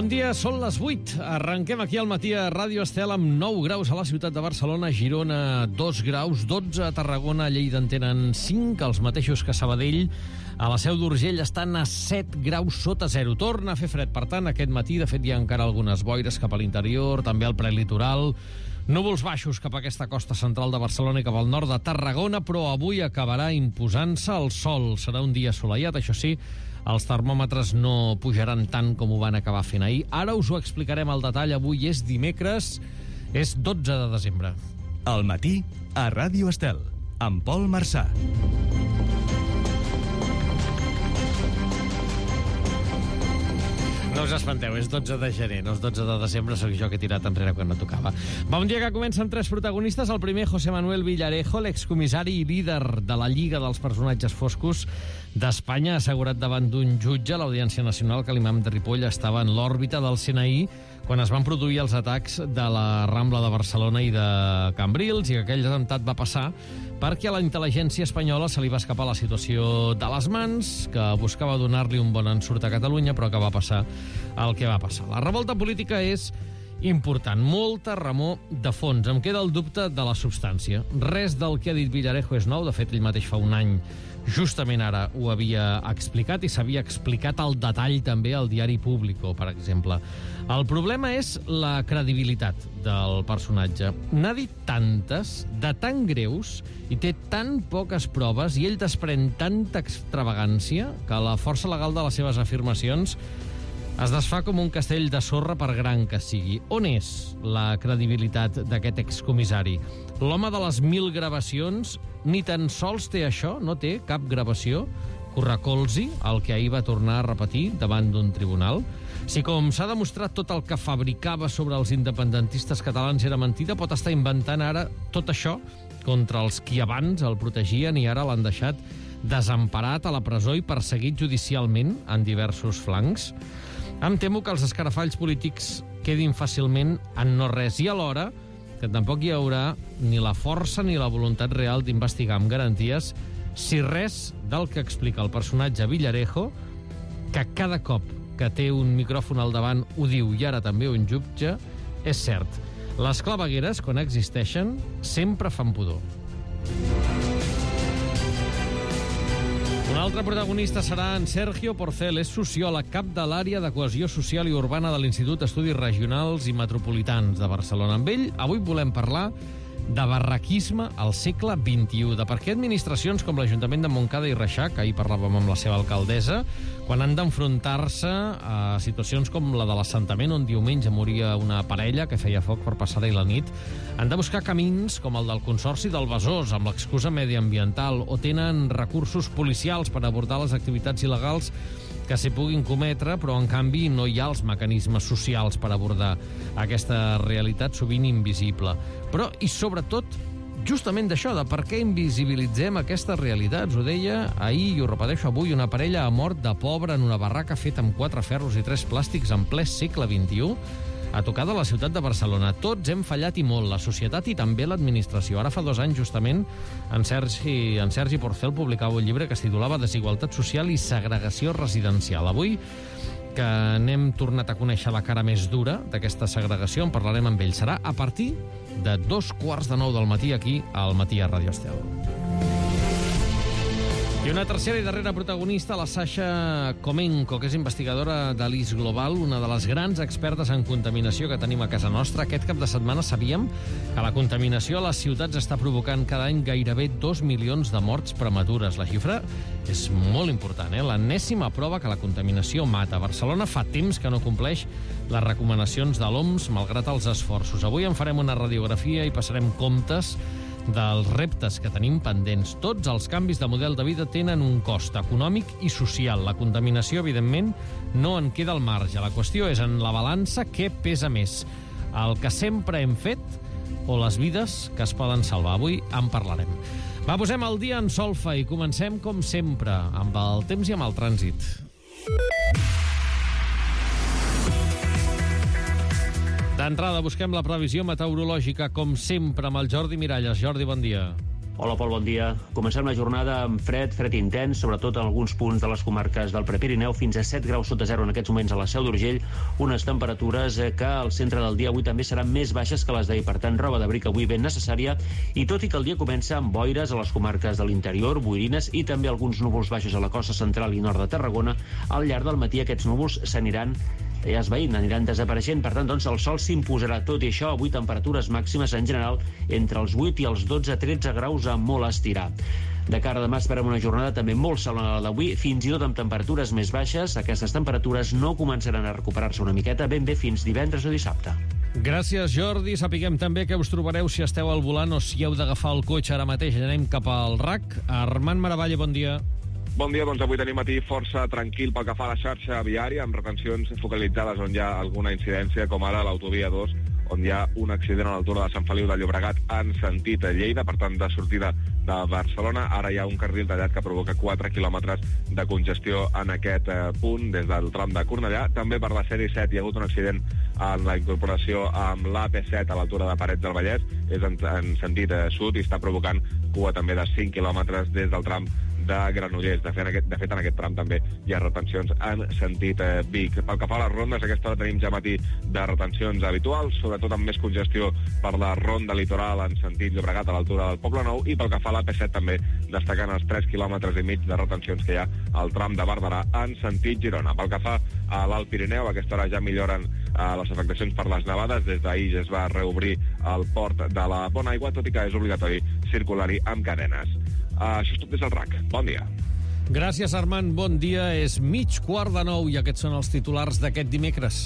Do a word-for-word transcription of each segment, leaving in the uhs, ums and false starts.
dia, són les vuit. Arrenquem aquí al matí a Ràdio Estel amb nou graus a la ciutat de Barcelona, Girona dos graus, dotze a Tarragona, Lleida en tenen cinc, els mateixos que Sabadell. A la Seu d'Urgell estan a set graus sota zero. Torna a fer fred, per tant, aquest matí. De fet, hi ha encara algunes boires cap a l'interior, també al prelitoral. Núvols baixos cap a aquesta costa central de Barcelona i cap al nord de Tarragona, però avui acabarà imposant-se el sol. Serà un dia assolellat, això sí, els termòmetres no pujaran tant com ho van acabar fent ahir. Ara us ho explicarem al detall. Avui és dimecres, és dotze de desembre. Al matí, a Ràdio Estel, amb Pol Marçà. No us espanteu, és dotze de gener, no és dotze de desembre, sóc jo que he tirat enrere quan no tocava. Bon dia, que comença amb tres protagonistes. El primer, José Manuel Villarejo, l'excomissari i líder de la Lliga dels Personatges Foscos d'Espanya, assegurat davant d'un jutge a l'Audiència Nacional que l'imam de Ripoll estava en l'òrbita del C N I quan es van produir els atacs de la Rambla de Barcelona i de Cambrils, i que aquell atemptat va passar perquè a la intel·ligència espanyola se li va escapar la situació de les mans, que buscava donar-li un bon ensurt a Catalunya, però que va passar el que va passar. La revolta política és important, molta remor de fons. Em queda el dubte de la substància. Res del que ha dit Villarejo és nou. De fet, ell mateix fa un any, justament ara, ho havia explicat i s'havia explicat al detall també al diari Público, per exemple. El problema és la credibilitat del personatge. N'ha dit tantes, de tan greus, i té tan poques proves, i ell desprèn tanta extravagància que la força legal de les seves afirmacions es desfà com un castell de sorra, per gran que sigui. On és la credibilitat d'aquest excomissari? L'home de les mil gravacions ni tan sols té això, no té cap gravació que ho recolzi el que ahir va tornar a repetir davant d'un tribunal. Si, com s'ha demostrat, tot el que fabricava sobre els independentistes catalans era mentida, pot estar inventant ara tot això contra els qui abans el protegien i ara l'han deixat desemparat a la presó i perseguit judicialment en diversos flancs. Em temo que els escarafalls polítics quedin fàcilment en no res, i alhora que tampoc hi haurà ni la força ni la voluntat real d'investigar amb garanties si res del que explica el personatge Villarejo, que cada cop que té un micròfon al davant ho diu, i ara també un jutge, és cert. Les clavegueres, quan existeixen, sempre fan pudor. Un altre protagonista serà en Sergio Porcel, és sociòleg, cap de l'àrea de cohesió social i urbana de l'Institut d'Estudis Regionals i Metropolitans de Barcelona. Amb ell avui volem parlar de barraquisme al segle vint-i-u, de per què administracions com l'Ajuntament de Montcada i Reixac, ahir parlàvem amb la seva alcaldessa, quan han d'enfrontar-se a situacions com la de l'assentament on diumenge moria una parella que feia foc per passar-hi la nit, han de buscar camins com el del Consorci del Besòs, amb l'excusa mediambiental, o tenen recursos policials per abordar les activitats il·legals que s'hi puguin cometre, però en canvi no hi ha els mecanismes socials per abordar aquesta realitat sovint invisible. Però, i sobretot, justament d'això, de per què invisibilitzem aquestes realitats. Ho deia ahir i ho repeteixo avui, una parella ha mort de pobre en una barraca feta amb quatre ferros i tres plàstics en ple segle vint-i-u, a tocar de la ciutat de Barcelona. Tots hem fallat i molt, la societat i també l'administració. Ara fa dos anys, justament, en Sergi, en Sergi Porcel publicava un llibre que es titulava Desigualtat social i segregació residencial. Avui, que n'hem tornat a conèixer la cara més dura d'aquesta segregació, en parlarem amb ell. Serà a partir de dos quarts de nou del matí aquí al Matí a Ràdio Estel. I una tercera i darrera protagonista, la Sasha Comenco, que és investigadora de l'I S Global, una de les grans expertes en contaminació que tenim a casa nostra. Aquest cap de setmana sabíem que la contaminació a les ciutats està provocant cada any gairebé dos milions de morts prematures. La xifra és molt important, eh? L'enèsima prova que la contaminació mata. Barcelona fa temps que no compleix les recomanacions de l'O M S, malgrat els esforços. Avui en farem una radiografia i passarem comptes dels reptes que tenim pendents. Tots els canvis de model de vida tenen un cost econòmic i social. La contaminació, evidentment, no en queda al marge. La qüestió és, en la balança, què pesa més? El que sempre hem fet o les vides que es poden salvar? Avui en parlarem. Va, posem el dia en solfa i comencem, com sempre, amb el temps i amb el trànsit. D'entrada, busquem la previsió meteorològica, com sempre, amb el Jordi Miralles. Jordi, bon dia. Hola, Pol, bon dia. Comencem la jornada amb fred, fred intens, sobretot en alguns punts de les comarques del Prepirineu, fins a set graus sota zero en aquests moments a la Seu d'Urgell, unes temperatures que al centre del dia avui també seran més baixes que les d'ahir, per tant, roba d'abric avui ben necessària, i tot i que el dia comença amb boires a les comarques de l'interior, boirines i també alguns núvols baixos a la costa central i nord de Tarragona, al llarg del matí aquests núvols s'aniran ja esvaint, aniran desapareixent, per tant, doncs, el sol s'imposarà. Tot i això, avui temperatures màximes en general entre els vuit i els dotze a tretze graus a molt estirar. De cara a demà esperem una jornada també molt salona la d'avui, fins i tot amb temperatures més baixes. Aquestes temperatures no començaran a recuperar-se una miqueta ben bé fins divendres o dissabte. Gràcies, Jordi. Sapiguem també que us trobareu si esteu al volant o si heu d'agafar el cotxe ara mateix. Anem cap al R A C. Armand Maravalla, bon dia. Bon dia, doncs avui tenim matí força tranquil pel que fa a la xarxa viària, amb retencions focalitzades on hi ha alguna incidència, com ara l'autovia dos, on hi ha un accident a l'altura de Sant Feliu de Llobregat en sentit a Lleida, per tant, de sortida de Barcelona. Ara hi ha un carril tallat que provoca quatre quilòmetres de congestió en aquest eh, punt, des del tram de Cornellà. També per la C D set hi ha hagut un accident en la incorporació amb l'A P set a l'altura de Parets del Vallès, és en, en sentit eh, sud, i està provocant cua també de cinc quilòmetres des del tram de Granollers. De fet, en aquest, de fet, en aquest tram també hi ha retencions en sentit eh, Vic. Pel que fa a les rondes, aquesta hora tenim ja matí de retencions habituals, sobretot amb més congestió per la ronda litoral en sentit Llobregat a l'altura del Poble Nou, i pel que fa a l'A P set també destacant els tres quilòmetres i mig de retencions que hi ha al tram de Barberà en sentit Girona. Pel que fa a l'Alt Pirineu, a aquesta hora ja milloren eh, les afectacions per les nevades. Des d'ahir ja es va reobrir el port de la Bonaigua, tot i que és obligatori circular-hi amb cadenes. Uh, això és tot des del R A C. Bon dia. Gràcies, Armand. Bon dia. És mig quart de nou i aquests són els titulars d'aquest dimecres.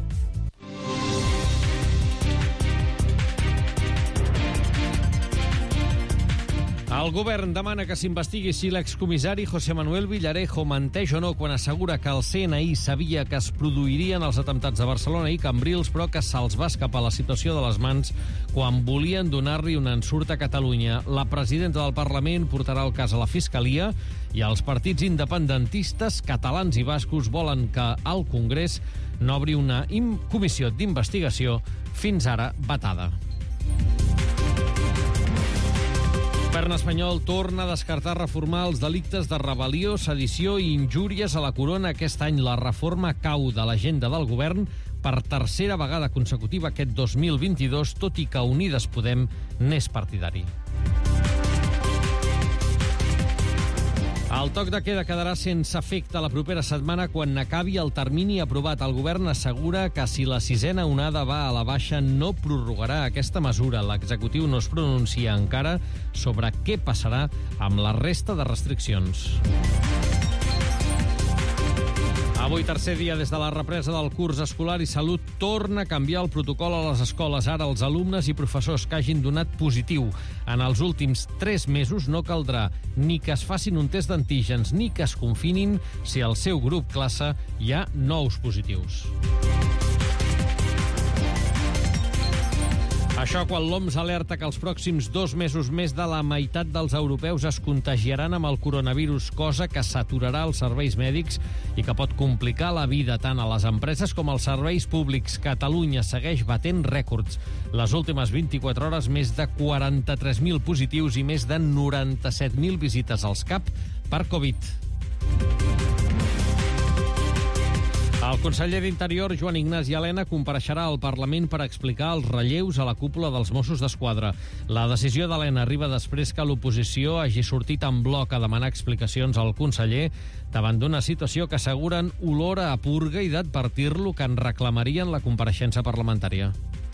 El govern demana que s'investigui si l'excomissari José Manuel Villarejo menteix o no quan assegura que el C N I sabia que es produirien els atemptats de Barcelona i Cambrils, però que se'ls va escapar la situació de les mans quan volien donar-li un ensurt a Catalunya. La presidenta del Parlament portarà el cas a la Fiscalia i els partits independentistes catalans i bascos volen que el Congrés n'obri una comissió d'investigació fins ara vetada. El govern espanyol torna a descartar reformar els delictes de rebel·lió, sedició i injúries a la corona. Aquest any la reforma cau de l'agenda del govern per tercera vegada consecutiva aquest dos mil vint-i-dos, tot i que Unides Podem n'és partidari. El toc de queda quedarà sense efecte la propera setmana quan acabi el termini aprovat. El govern assegura que si la sisena onada va a la baixa no prorrogarà aquesta mesura. L'executiu no es pronuncia encara sobre què passarà amb la resta de restriccions. Avui, tercer dia des de la represa del curs escolar, i Salut torna a canviar el protocol a les escoles. Ara els alumnes i professors que hagin donat positiu en els últims tres mesos no caldrà ni que es facin un test d'antígens ni que es confinin si al seu grup classe hi ha nous positius. Això quan l'O M S alerta que els pròxims dos mesos més de la meitat dels europeus es contagiaran amb el coronavirus, cosa que saturarà els serveis mèdics i que pot complicar la vida tant a les empreses com als serveis públics. Catalunya segueix batent rècords. Les últimes vint-i-quatre hores, més de quaranta-tres mil positius i més de noranta-set mil visites als C A P per Covid. El conseller d'Interior, Joan Ignasi Elena, compareixerà al Parlament per explicar els relleus a la cúpula dels Mossos d'Esquadra. La decisió d'Elena arriba després que l'oposició hagi sortit en bloc a demanar explicacions al conseller davant d'una situació que asseguren olora a purga i d'advertir-lo que en reclamarien la compareixença parlamentària.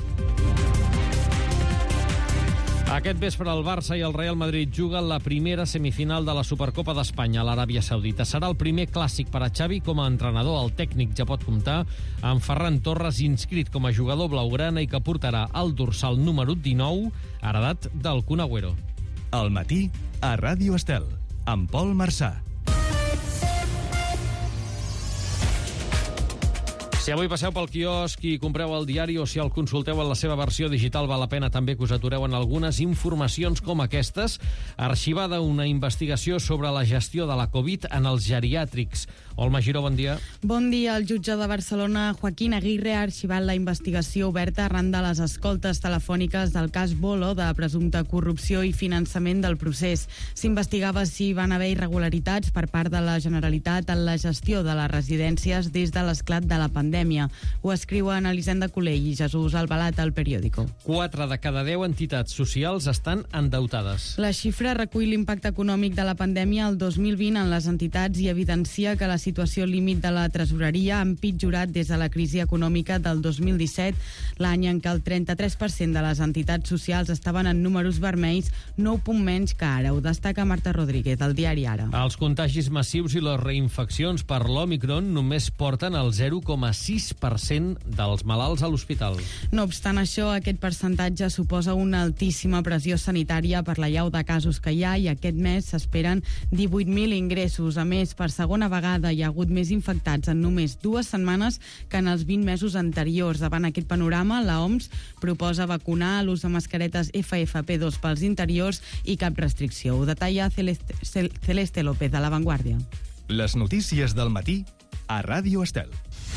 Aquest vespre el Barça i el Real Madrid juguen la primera semifinal de la Supercopa d'Espanya a l'Aràbia Saudita. Serà el primer clàssic per a Xavi com a entrenador. El tècnic ja pot comptar amb Ferran Torres, inscrit com a jugador blaugrana i que portarà el dorsal número dinou, heredat del Kun Agüero. Al matí, a Ràdio Estel, amb Pol Marsà. Si avui passeu pel quiosc i compreu el diari o si el consulteu en la seva versió digital, val la pena també que us atureu en algunes informacions com aquestes. Arxivada una investigació sobre la gestió de la Covid en els geriàtrics. Olma Giró, bon dia. Bon dia. El jutge de Barcelona, Joaquín Aguirre, ha arxivat la investigació oberta arran de les escoltes telefòniques del cas Bolo de presumpta corrupció i finançament del procés. S'investigava si van haver irregularitats per part de la Generalitat en la gestió de les residències des de l'esclat de la pandèmia. Ho escriuen Elisenda Colell i Jesús Albalat al Periódico. Quatre de cada deu entitats socials estan endeutades. La xifra recull l'impacte econòmic de la pandèmia el dos mil vint en les entitats i evidencia que la situació límit de la tresoreria ha empitjorat des de la crisi econòmica del dos mil disset, l'any en què el trenta-tres per cent de les entitats socials estaven en números vermells, nou punts menys que ara. Ho destaca Marta Rodríguez, del diari Ara. Els contagis massius i les reinfeccions per l'Òmicron només porten el zero coma sis per cent dels malalts a l'hospital. No obstant això, aquest percentatge suposa una altíssima pressió sanitària per la llau de casos que hi ha i aquest mes s'esperen divuit mil ingressos. A més, per segona vegada hi ha hagut més infectats en només dues setmanes que en els vint mesos anteriors. Davant aquest panorama, la O M S proposa vacunar l'ús de mascaretes F F P dos pels interiors i cap restricció. Ho detalla Celeste, Celeste López, de La Vanguardia. Les notícies del matí a Ràdio Estel.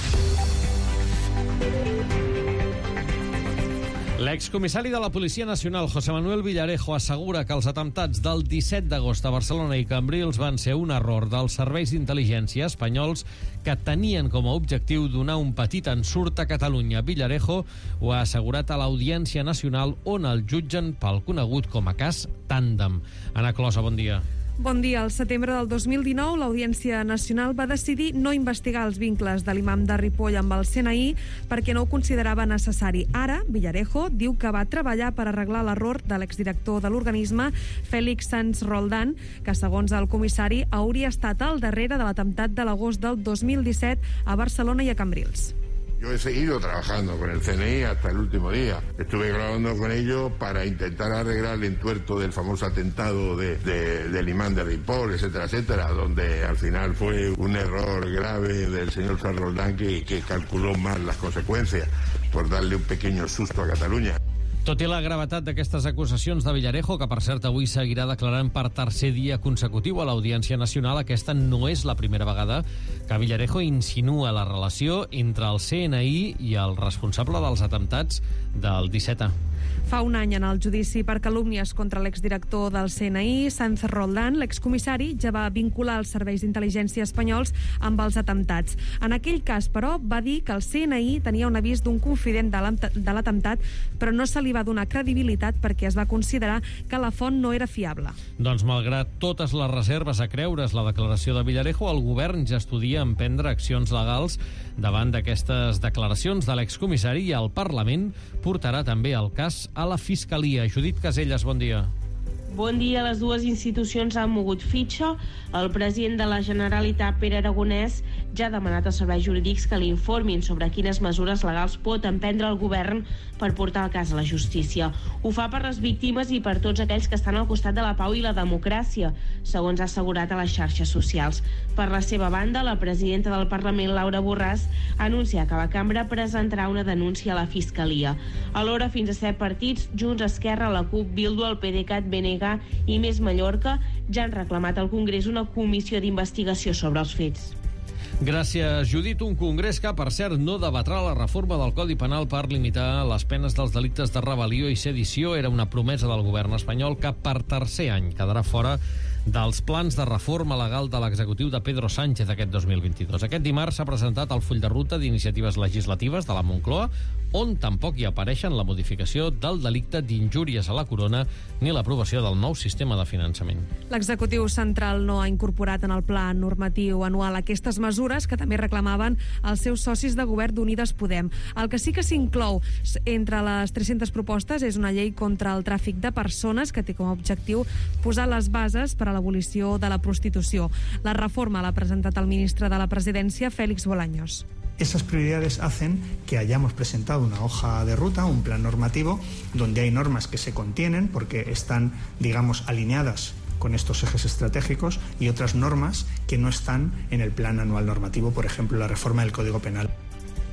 L'excomissari de la Policia Nacional, José Manuel Villarejo, assegura que els atemptats del disset d'agost a Barcelona i Cambrils van ser un error dels serveis d'intel·ligència espanyols que tenien com a objectiu donar un petit ensurt a Catalunya. Villarejo ho ha assegurat a l'Audiència Nacional, on el jutgen pel conegut com a cas Tàndem. Ana Closa, bon dia. Bon dia. Al setembre del dos mil dinou, l'Audiència Nacional va decidir no investigar els vincles de l'imam de Ripoll amb el C N I perquè no ho considerava necessari. Ara, Villarejo diu que va treballar per arreglar l'error de l'exdirector de l'organisme, Félix Sanz Roldán, que, segons el comissari, hauria estat al darrere de l'atemptat de l'agost del dos mil disset a Barcelona i a Cambrils. Yo he seguido trabajando con el C N I hasta el último día. Estuve grabando con ellos para intentar arreglar el entuerto del famoso atentado de, de, del imán de Ripoll, etcétera, etcétera, donde al final fue un error grave del señor Sanz Roldán que, que calculó mal las consecuencias por darle un pequeño susto a Cataluña. Tot i la gravetat d'aquestes acusacions de Villarejo, que per cert avui seguirà declarant per tercer dia consecutiu a l'Audiència Nacional, aquesta no és la primera vegada que Villarejo insinua la relació entre el C N I i el responsable dels atemptats del disset A. Fa un any, en el judici per calúmnies contra l'exdirector del C N I, Sanz Roldán, l'excomissari ja va vincular els serveis d'intel·ligència espanyols amb els atemptats. En aquell cas, però, va dir que el C N I tenia un avís d'un confident de l'atemptat, però no se li va donar credibilitat perquè es va considerar que la font no era fiable. Doncs, malgrat totes les reserves a creure's la declaració de Villarejo, el govern ja estudia emprendre accions legals davant d'aquestes declaracions de l'excomissari i el Parlament portarà també el cas a la Fiscalia. Judit Caselles, bon dia. Bon dia. Les dues institucions han mogut fitxa. El president de la Generalitat, Pere Aragonès, ja ha demanat als serveis jurídics que li informin sobre quines mesures legals pot emprendre el govern per portar el cas a la justícia. Ho fa per les víctimes i per tots aquells que estan al costat de la pau i la democràcia, segons ha assegurat a les xarxes socials. Per la seva banda, la presidenta del Parlament, Laura Borràs, ha anunciat que la cambra presentarà una denúncia a la Fiscalia. Alhora, fins a set partits, Junts, Esquerra, la CUP, Bildu, el PDeCAT, B N G i Més Mallorca, ja han reclamat al Congrés una comissió d'investigació sobre els fets. Gràcies, Judit. Un congrés que, per cert, no debatrà la reforma del Codi Penal per limitar les penes dels delictes de rebel·lió i sedició. Era una promesa del govern espanyol que per tercer any quedarà fora dels plans de reforma legal de l'executiu de Pedro Sánchez aquest dos mil vint-i-dos. Aquest dimarts s'ha presentat el full de ruta d'iniciatives legislatives de la Moncloa, on tampoc hi apareixen la modificació del delicte d'injúries a la corona ni l'aprovació del nou sistema de finançament. L'executiu central no ha incorporat en el pla normatiu anual aquestes mesures que també reclamaven els seus socis de govern d'Unides Podem. El que sí que s'inclou entre les tres-centes propostes és una llei contra el tràfic de persones que té com a objectiu posar les bases per a l'abolició de la prostitució. La reforma l'ha presentat el ministre de la Presidència, Félix Bolaños. Esas prioridades hacen que hayamos presentado una hoja de ruta, un plan normativo, donde hay normas que se contienen porque están, digamos, alineadas con estos ejes estratégicos y otras normas que no están en el plan anual normativo, por ejemplo, la reforma del Código Penal.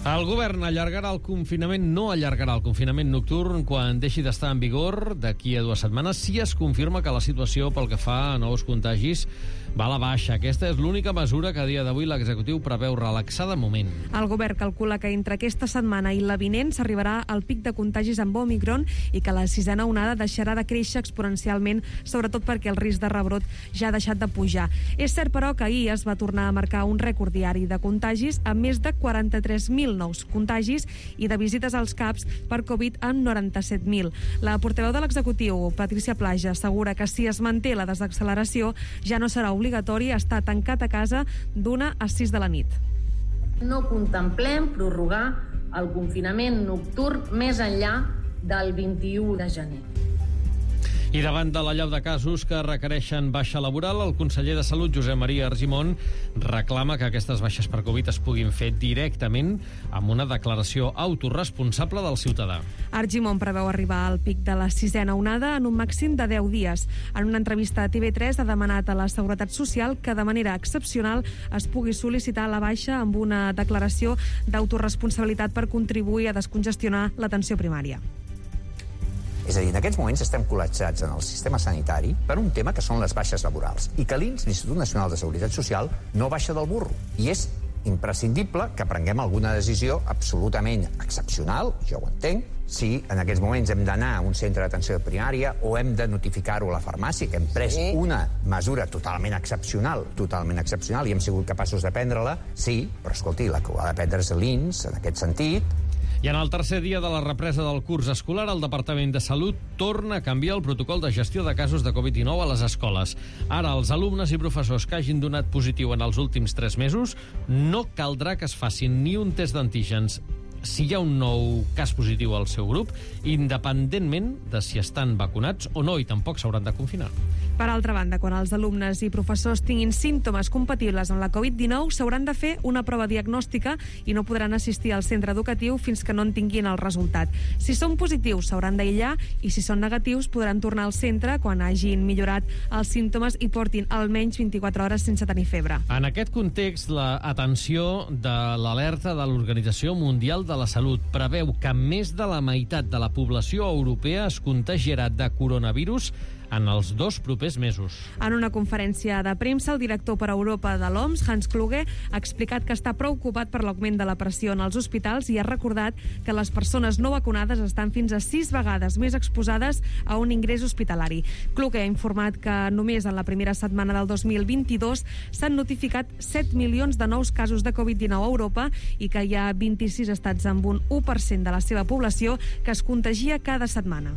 El govern allargarà el confinament, no allargarà el confinament nocturn quan deixi d'estar en vigor d'aquí a dues setmanes si es confirma que la situació pel que fa a nous contagis va a la baixa. Aquesta és l'única mesura que a dia d'avui l'executiu preveu relaxar de moment. El govern calcula que entre aquesta setmana i la vinent s'arribarà al pic de contagis amb Omicron i que la sisena onada deixarà de créixer exponencialment, sobretot perquè el risc de rebrot ja ha deixat de pujar. És cert, però, que ahir es va tornar a marcar un rècord diari de contagis amb més de quaranta-tres mil nous contagis i de visites als CAPs per Covid amb noranta-set mil. La portaveu de l'executiu, Patricia Plaja, assegura que si es manté la desacceleració ja no serà obligatori estar tancat a casa d'una a sis de la nit. No contemplem prorrogar el confinament nocturn més enllà del vint-i-u de gener. I davant de l'allau de casos que requereixen baixa laboral, el conseller de Salut, Josep Maria Argimon, reclama que aquestes baixes per Covid es puguin fer directament amb una declaració autoresponsable del ciutadà. Argimon preveu arribar al pic de la sisena onada en un màxim de deu dies. En una entrevista a T V tres ha demanat a la Seguretat Social que de manera excepcional es pugui sol·licitar la baixa amb una declaració d'autoresponsabilitat per contribuir a descongestionar l'atenció primària. És a dir, en aquests moments estem col·lapsats en el sistema sanitari per un tema que són les baixes laborals i que l'I N S, l'Institut Nacional de Seguretat Social, no baixa del burro. I és imprescindible que prenguem alguna decisió absolutament excepcional, jo ho entenc, si en aquests moments hem d'anar a un centre d'atenció primària o hem de notificar-ho a la farmàcia, que hem pres sí. una mesura totalment excepcional, totalment excepcional, i hem sigut capaços de prendre-la, sí, però escolti, la que ho ha de prendre és l'I N S, en aquest sentit. I en el tercer dia de la represa del curs escolar, el Departament de Salut torna a canviar el protocol de gestió de casos de Covid dinou a les escoles. Ara, els alumnes i professors que hagin donat positiu en els últims tres mesos no caldrà que es facin ni un test d'antígens si hi ha un nou cas positiu al seu grup, independentment de si estan vacunats o no, i tampoc s'hauran de confinar. Per altra banda, quan els alumnes i professors tinguin símptomes compatibles amb la Covid dinou, s'hauran de fer una prova diagnòstica i no podran assistir al centre educatiu fins que no en tinguin el resultat. Si són positius, s'hauran d'aïllar, i si són negatius, podran tornar al centre quan hagin millorat els símptomes i portin almenys vint-i-quatre hores sense tenir febre. En aquest context, l'atenció de l'alerta de l'Organització Mundial de la Salut preveu que més de la meitat de la població europea es contagiarà de coronavirus en els dos propers mesos. En una conferència de premsa, el director per Europa de l'O M S, Hans Kluge, ha explicat que està preocupat per l'augment de la pressió en els hospitals i ha recordat que les persones no vacunades estan fins a sis vegades més exposades a un ingrés hospitalari. Kluge ha informat que només en la primera setmana del dos mil vint-i-dos s'han notificat set milions de nous casos de Covid dinou a Europa i que hi ha vint-i-sis estats amb un u per cent de la seva població que es contagia cada setmana.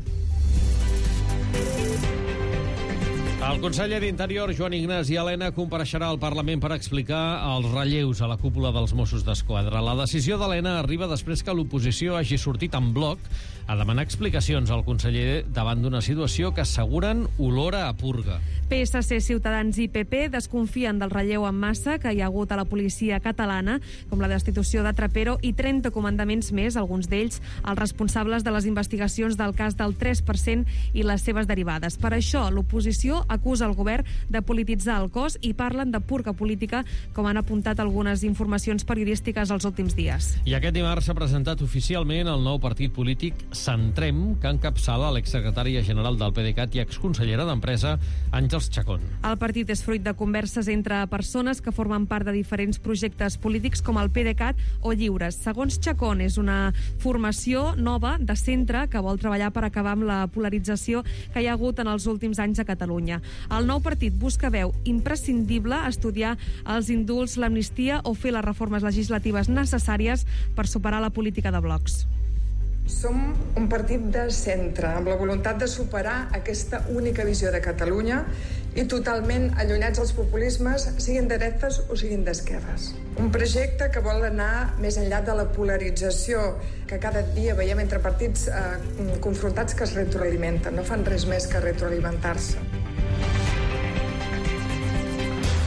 El conseller d'Interior, Joan Ignasi Elena, compareixerà al Parlament per explicar els relleus a la cúpula dels Mossos d'Esquadra. La decisió d'Elena arriba després que l'oposició hagi sortit en bloc a demanar explicacions al conseller davant d'una situació que asseguren olora a purga. P S C, Ciutadans i P P desconfien del relleu en massa que hi ha hagut a la policia catalana, com la destitució de Trapero i trenta comandaments més, alguns d'ells els responsables de les investigacions del cas del tres per cent i les seves derivades. Per això, l'oposició acusa el govern de polititzar el cos i parlen de purga política, com han apuntat algunes informacions periodístiques els últims dies. I aquest dimarts s'ha presentat oficialment el nou partit polític Centrem, que encapçala l'exsecretària general del PDeCAT i exconsellera d'Empresa, Àngels Chacón. El partit és fruit de converses entre persones que formen part de diferents projectes polítics com el PDeCAT o Lliures. Segons Chacón, és una formació nova de centre que vol treballar per acabar amb la polarització que hi ha hagut en els últims anys a Catalunya. El nou partit busca veu imprescindible estudiar els indults, l'amnistia o fer les reformes legislatives necessàries per superar la política de blocs. Som un partit de centre, amb la voluntat de superar aquesta única visió de Catalunya i totalment allunyats dels populismes, siguin de dretes o siguin d'esquerres. Un projecte que vol anar més enllà de la polarització que cada dia veiem entre partits eh, confrontats que es retroalimenten, no fan res més que retroalimentar-se.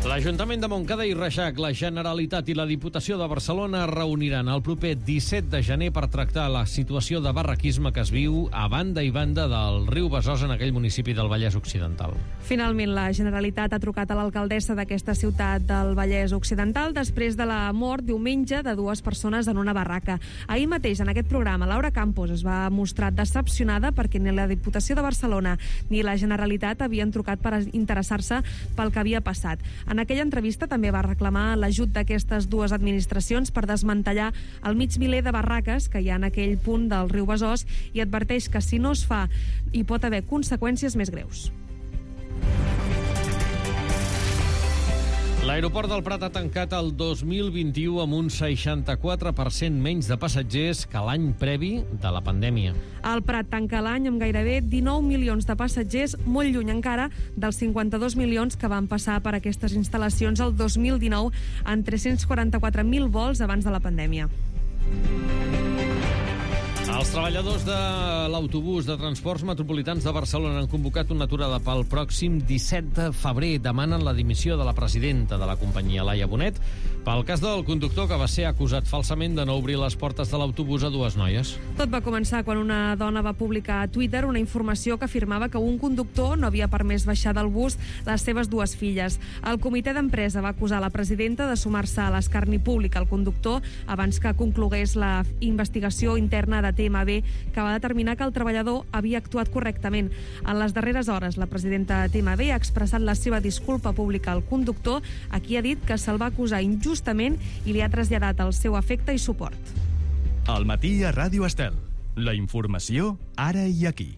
L'Ajuntament de Montcada i Reixac, la Generalitat i la Diputació de Barcelona es reuniran el proper disset de gener per tractar la situació de barraquisme que es viu a banda i banda del riu Besòs en aquell municipi del Vallès Occidental. Finalment, la Generalitat ha trucat a l'alcaldessa d'aquesta ciutat del Vallès Occidental després de la mort diumenge de dues persones en una barraca. Ahir mateix, en aquest programa, Laura Campos es va mostrar decepcionada perquè ni la Diputació de Barcelona ni la Generalitat havien trucat per interessar-se pel que havia passat. En aquella entrevista també va reclamar l'ajut d'aquestes dues administracions per desmantellar el mig miler de barraques que hi ha en aquell punt del riu Besòs i adverteix que si no es fa hi pot haver conseqüències més greus. L'aeroport del Prat ha tancat el dos mil vint-i-u amb un seixanta-quatre per cent menys de passatgers que l'any previ de la pandèmia. El Prat tanca l'any amb gairebé dinou milions de passatgers, molt lluny encara dels cinquanta-dos milions que van passar per aquestes instal·lacions el dos mil dinou en tres-cents quaranta-quatre mil vols abans de la pandèmia. Els treballadors de l'autobús de Transports Metropolitans de Barcelona han convocat una aturada pel pròxim disset de febrer. Demanen la dimissió de la presidenta de la companyia, Laia Bonet, pel cas del conductor que va ser acusat falsament de no obrir les portes de l'autobús a dues noies. Tot va començar quan una dona va publicar a Twitter una informació que afirmava que un conductor no havia permès baixar del bus les seves dues filles. El comitè d'empresa va acusar la presidenta de sumar-se a l'escarni públic al conductor abans que conclogués la investigació interna de T M B, que va determinar que el treballador havia actuat correctament. En les darreres hores, la presidenta de T M B ha expressat la seva disculpa pública al conductor, a qui ha dit que se'l va acusar injustament i li ha traslladat el seu afecte i suport. Al matí a Ràdio Estel. La informació ara i aquí.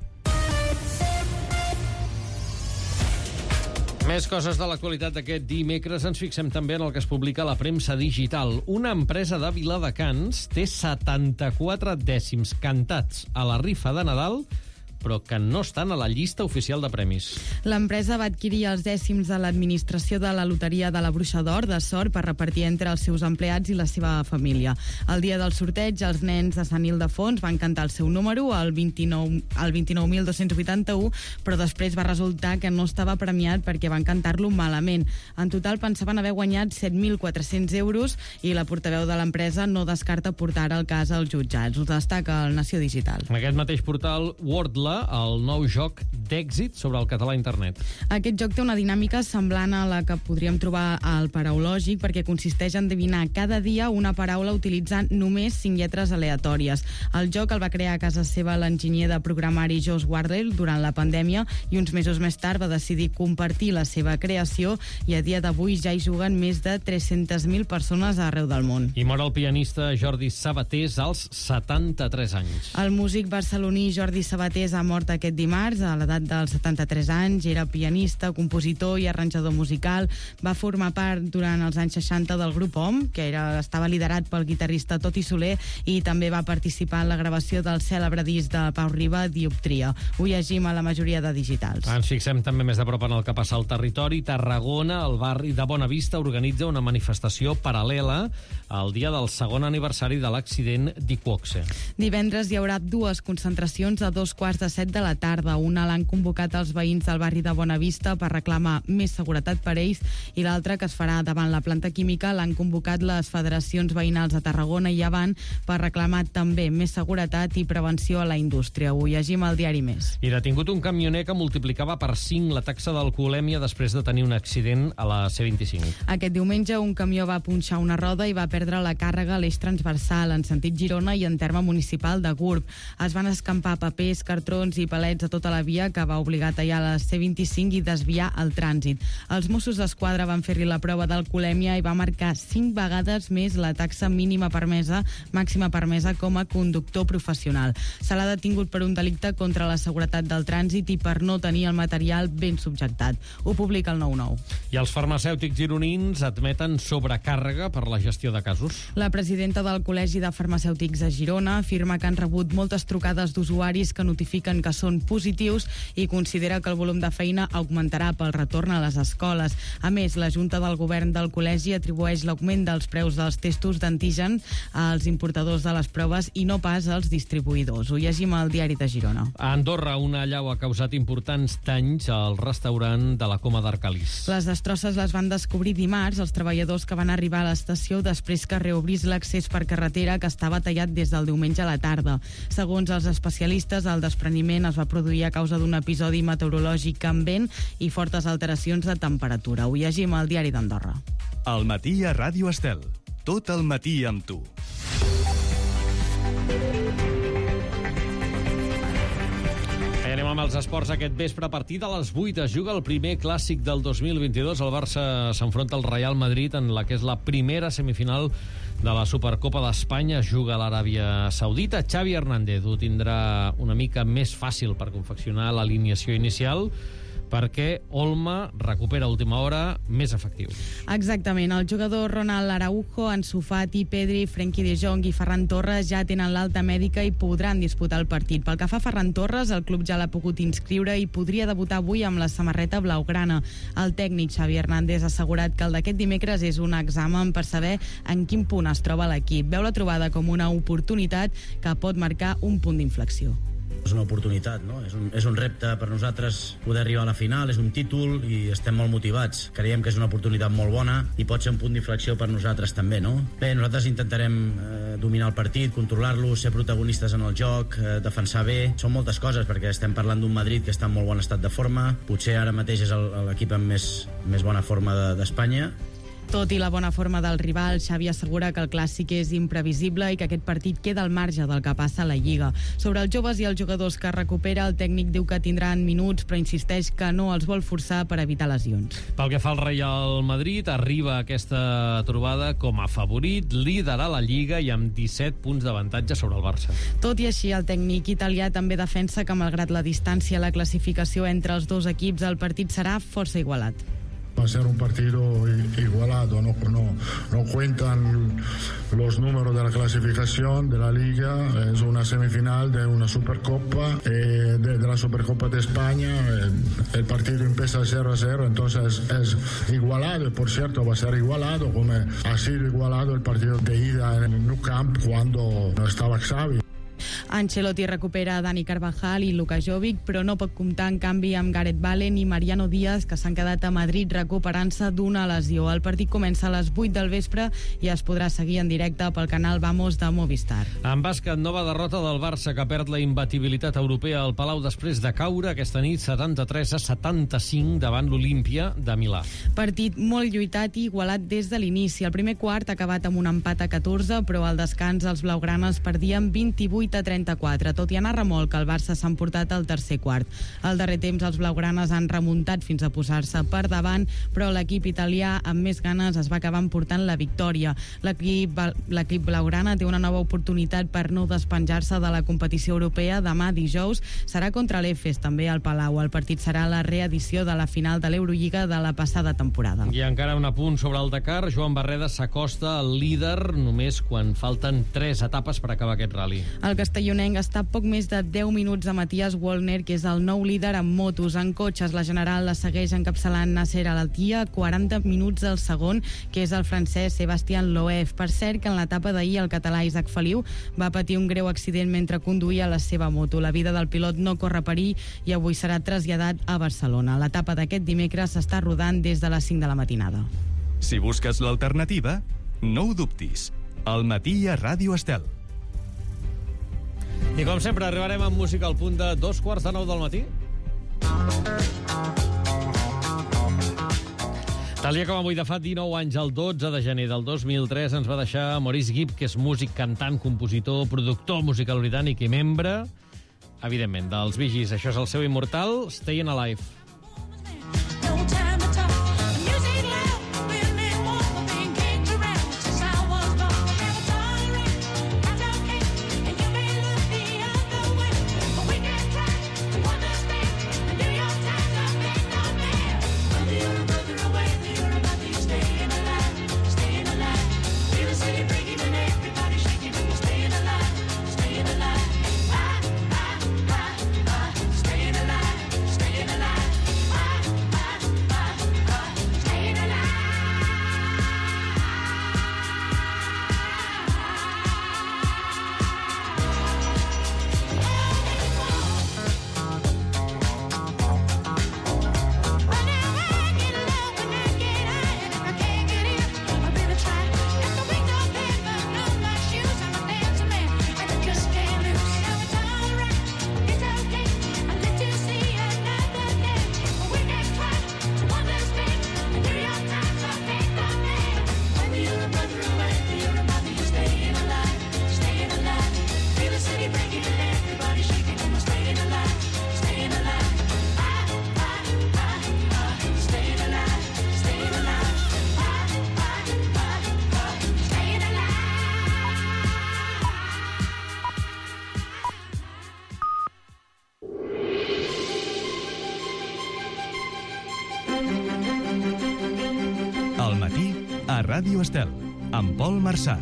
Més coses de l'actualitat d'aquest dimecres. Ens fixem també en el que es publica a la premsa digital. Una empresa de Viladecans té setanta-quatre dècims cantats a la rifa de Nadal, però que no estan a la llista oficial de premis. L'empresa va adquirir els dècims de l'administració de la loteria de la Bruixa d'Or de Sort per repartir entre els seus empleats i la seva família. El dia del sorteig, els nens de Sant Ildefons van cantar el seu número, el vint-i-nou mil dos-cents vuitanta-u, però després va resultar que no estava premiat perquè van cantar-lo malament. En total pensaven haver guanyat set mil quatre-cents euros i la portaveu de l'empresa no descarta portar el cas als jutjats. Ho destaca el Nació Digital. En aquest mateix portal, Wordle, el nou joc d'èxit sobre el català a internet. Aquest joc té una dinàmica semblant a la que podríem trobar al Paraulògic, perquè consisteix en endevinar cada dia una paraula utilitzant només cinc lletres aleatòries. El joc el va crear a casa seva l'enginyer de programari Josh Wardle durant la pandèmia i uns mesos més tard va decidir compartir la seva creació i a dia d'avui ja hi juguen més de tres-centes mil persones arreu del món. I mor el pianista Jordi Sabatés als setanta-tres anys. El músic barceloní Jordi Sabatés ha mort aquest dimarts a l'edat dels setanta-tres anys. Era pianista, compositor i arranjador musical. Va formar part durant els anys seixanta del grup O M, que era, estava liderat pel guitarrista Toti Soler, i també va participar en la gravació del cèlebre disc de Pau Riba, Dioptria. Ho llegim a la majoria de digitals. Ens fixem també més de prop en el que passa al territori. Tarragona, el barri de Bonavista, organitza una manifestació paral·lela al dia del segon aniversari de l'accident d'Iqoxe. Divendres hi haurà dues concentracions a dos quarts de set de la tarda. Una l'han convocat els veïns del barri de Bonavista per reclamar més seguretat per ells i l'altra, que es farà davant la planta química, l'han convocat les federacions veïnals de Tarragona i Avant per reclamar també més seguretat i prevenció a la indústria. Ho llegim al diari Més. I detingut un camioner que multiplicava per cinc la taxa d'alcoholèmia després de tenir un accident a la C vint-i-cinc. Aquest diumenge un camió va punxar una roda i va perdre la càrrega a l'eix transversal en sentit Girona i en terme municipal de Gurb. Es van escampar papers, cartrons i palets a tota la via, que va obligar a tallar la C vint-i-cinc i desviar el trànsit. Els Mossos d'Esquadra van fer-li la prova d'alcoholèmia i va marcar cinc vegades més la taxa mínima permesa, màxima permesa com a conductor professional. Se l'ha detingut per un delicte contra la seguretat del trànsit i per no tenir el material ben subjectat. Ho publica el nou nou. I els farmacèutics gironins admeten sobrecàrrega per la gestió de casos. La presidenta del Col·legi de Farmacèutics a Girona afirma que han rebut moltes trucades d'usuaris que notifiquen que són positius i considera que el volum de feina augmentarà pel retorn a les escoles. A més, la Junta del Govern del Col·legi atribueix l'augment dels preus dels testos d'antigen als importadors de les proves i no pas als distribuïdors. Ho llegim al Diari de Girona. A Andorra, una allau ha causat importants danys al restaurant de la Coma d'Arcalís. Les destrosses les van descobrir dimarts els treballadors que van arribar a l'estació després que reobrís l'accés per carretera que estava tallat des del diumenge a la tarda. Segons els especialistes, el despreniment es va produir a causa d'un episodi meteorològic amb vent i fortes alteracions de temperatura. Ho llegim al Diari d'Andorra. Al matí a Ràdio Estel. Tot el matí amb tu. I anem amb els esports aquest vespre. A partir de les vuit es juga el primer clàssic del dos mil vint-i-dos. El Barça s'enfronta al Real Madrid en la que és la primera semifinal de la Supercopa d'Espanya. Juga a l'Aràbia Saudita. Xavi Hernández ho tindrà una mica més fàcil per confeccionar l'alineació inicial, perquè Olma recupera a última hora més efectiu. Exactament. El jugador Ronald Araujo, Ansu Fati, Pedri, Frenkie de Jong i Ferran Torres ja tenen l'alta mèdica i podran disputar el partit. Pel que fa a Ferran Torres, el club ja l'ha pogut inscriure i podria debutar avui amb la samarreta blaugrana. El tècnic Xavi Hernández ha assegurat que el d'aquest dimecres és un examen per saber en quin punt es troba l'equip. Veu la trobada com una oportunitat que pot marcar un punt d'inflexió. És una oportunitat, no? És un, és un repte per nosaltres poder arribar a la final, és un títol i estem molt motivats. Creiem que és una oportunitat molt bona i pot ser un punt d'inflexió per nosaltres també, no? Bé, nosaltres intentarem eh, dominar el partit, controlar-lo, ser protagonistes en el joc, eh, defensar bé. Són moltes coses perquè estem parlant d'un Madrid que està en molt bon estat de forma. Potser ara mateix és l'equip amb més, més bona forma d'Espanya. Tot i la bona forma del rival, Xavi assegura que el clàssic és imprevisible i que aquest partit queda al marge del que passa a la Lliga. Sobre els joves i els jugadors que recupera, el tècnic diu que tindran minuts, però insisteix que no els vol forçar per evitar lesions. Pel que fa al Real Madrid, arriba a aquesta trobada com a favorit, líder a la Lliga i amb disset punts d'avantatge sobre el Barça. Tot i així, el tècnic italià també defensa que, malgrat la distància a la classificació entre els dos equips, el partit serà força igualat. Va a ser un partido igualado, no, no, no cuentan los números de la clasificación de la Liga, es una semifinal de una Supercopa, eh, de, de la Supercopa de España, eh, el partido empieza cero a cero, entonces es igualado, y por cierto va a ser igualado, como ha sido igualado el partido de ida en el Nou Camp cuando no estaba Xavi. Ancelotti recupera Dani Carvajal i Luka Jovic, però no pot comptar, en canvi, amb Gareth Bale ni Mariano Díaz, que s'han quedat a Madrid recuperant-se d'una lesió. El partit comença a les vuit del vespre i es podrà seguir en directe pel canal Vamos de Movistar. En bàsquet, nova derrota del Barça, que perd la imbatibilitat europea al Palau després de caure aquesta nit setanta-tres a setanta-cinc davant l'Olímpia de Milà. Partit molt lluitat i igualat des de l'inici. El primer quart ha acabat amb un empat a catorze, però al descans els blaugranes perdien vint-i-vuit a trenta-quatre. Tot i anar remolc, el Barça s'ha emportat al tercer quart. Al darrer temps, els blaugranes han remuntat fins a posar-se per davant, però l'equip italià, amb més ganes, es va acabar emportant la victòria. L'equip l'equip blaugrana té una nova oportunitat per no despenjar-se de la competició europea. Demà, dijous, serà contra l'Efes, també al Palau. El partit serà la reedició de la final de l'Eurolliga de la passada temporada. I encara un apunt sobre el Dakar. Joan Barreda s'acosta al líder només quan falten tres etapes per acabar aquest rally. El castellonenc està a poc més de deu minuts de Matías Wallner, que és el nou líder en motos. En cotxes, la general la segueix encapçalant Nasser Al-Attiyah, quaranta minuts del segon, que és el francès Sébastien Loeb. Per cert, que en l'etapa d'ahir el català Isaac Feliu va patir un greu accident mentre conduïa la seva moto. La vida del pilot no corre perill i avui serà traslladat a Barcelona. L'etapa d'aquest dimecres s'està rodant des de les cinc de la matinada. Si busques l'alternativa, no ho dubtis. Al matí a Ràdio Estel. I com sempre, arribarem amb música al punt de dos quarts de nou del matí. Tal dia com avui de fa dinou anys, el dotze de gener del dos mil tres, ens va deixar Maurice Gibb, que és músic, cantant, compositor, productor musical britànic i membre, evidentment, dels Bee Gees. Això és el seu immortal Stayin' Alive. a Ràdio Estel, amb Pol Marçà.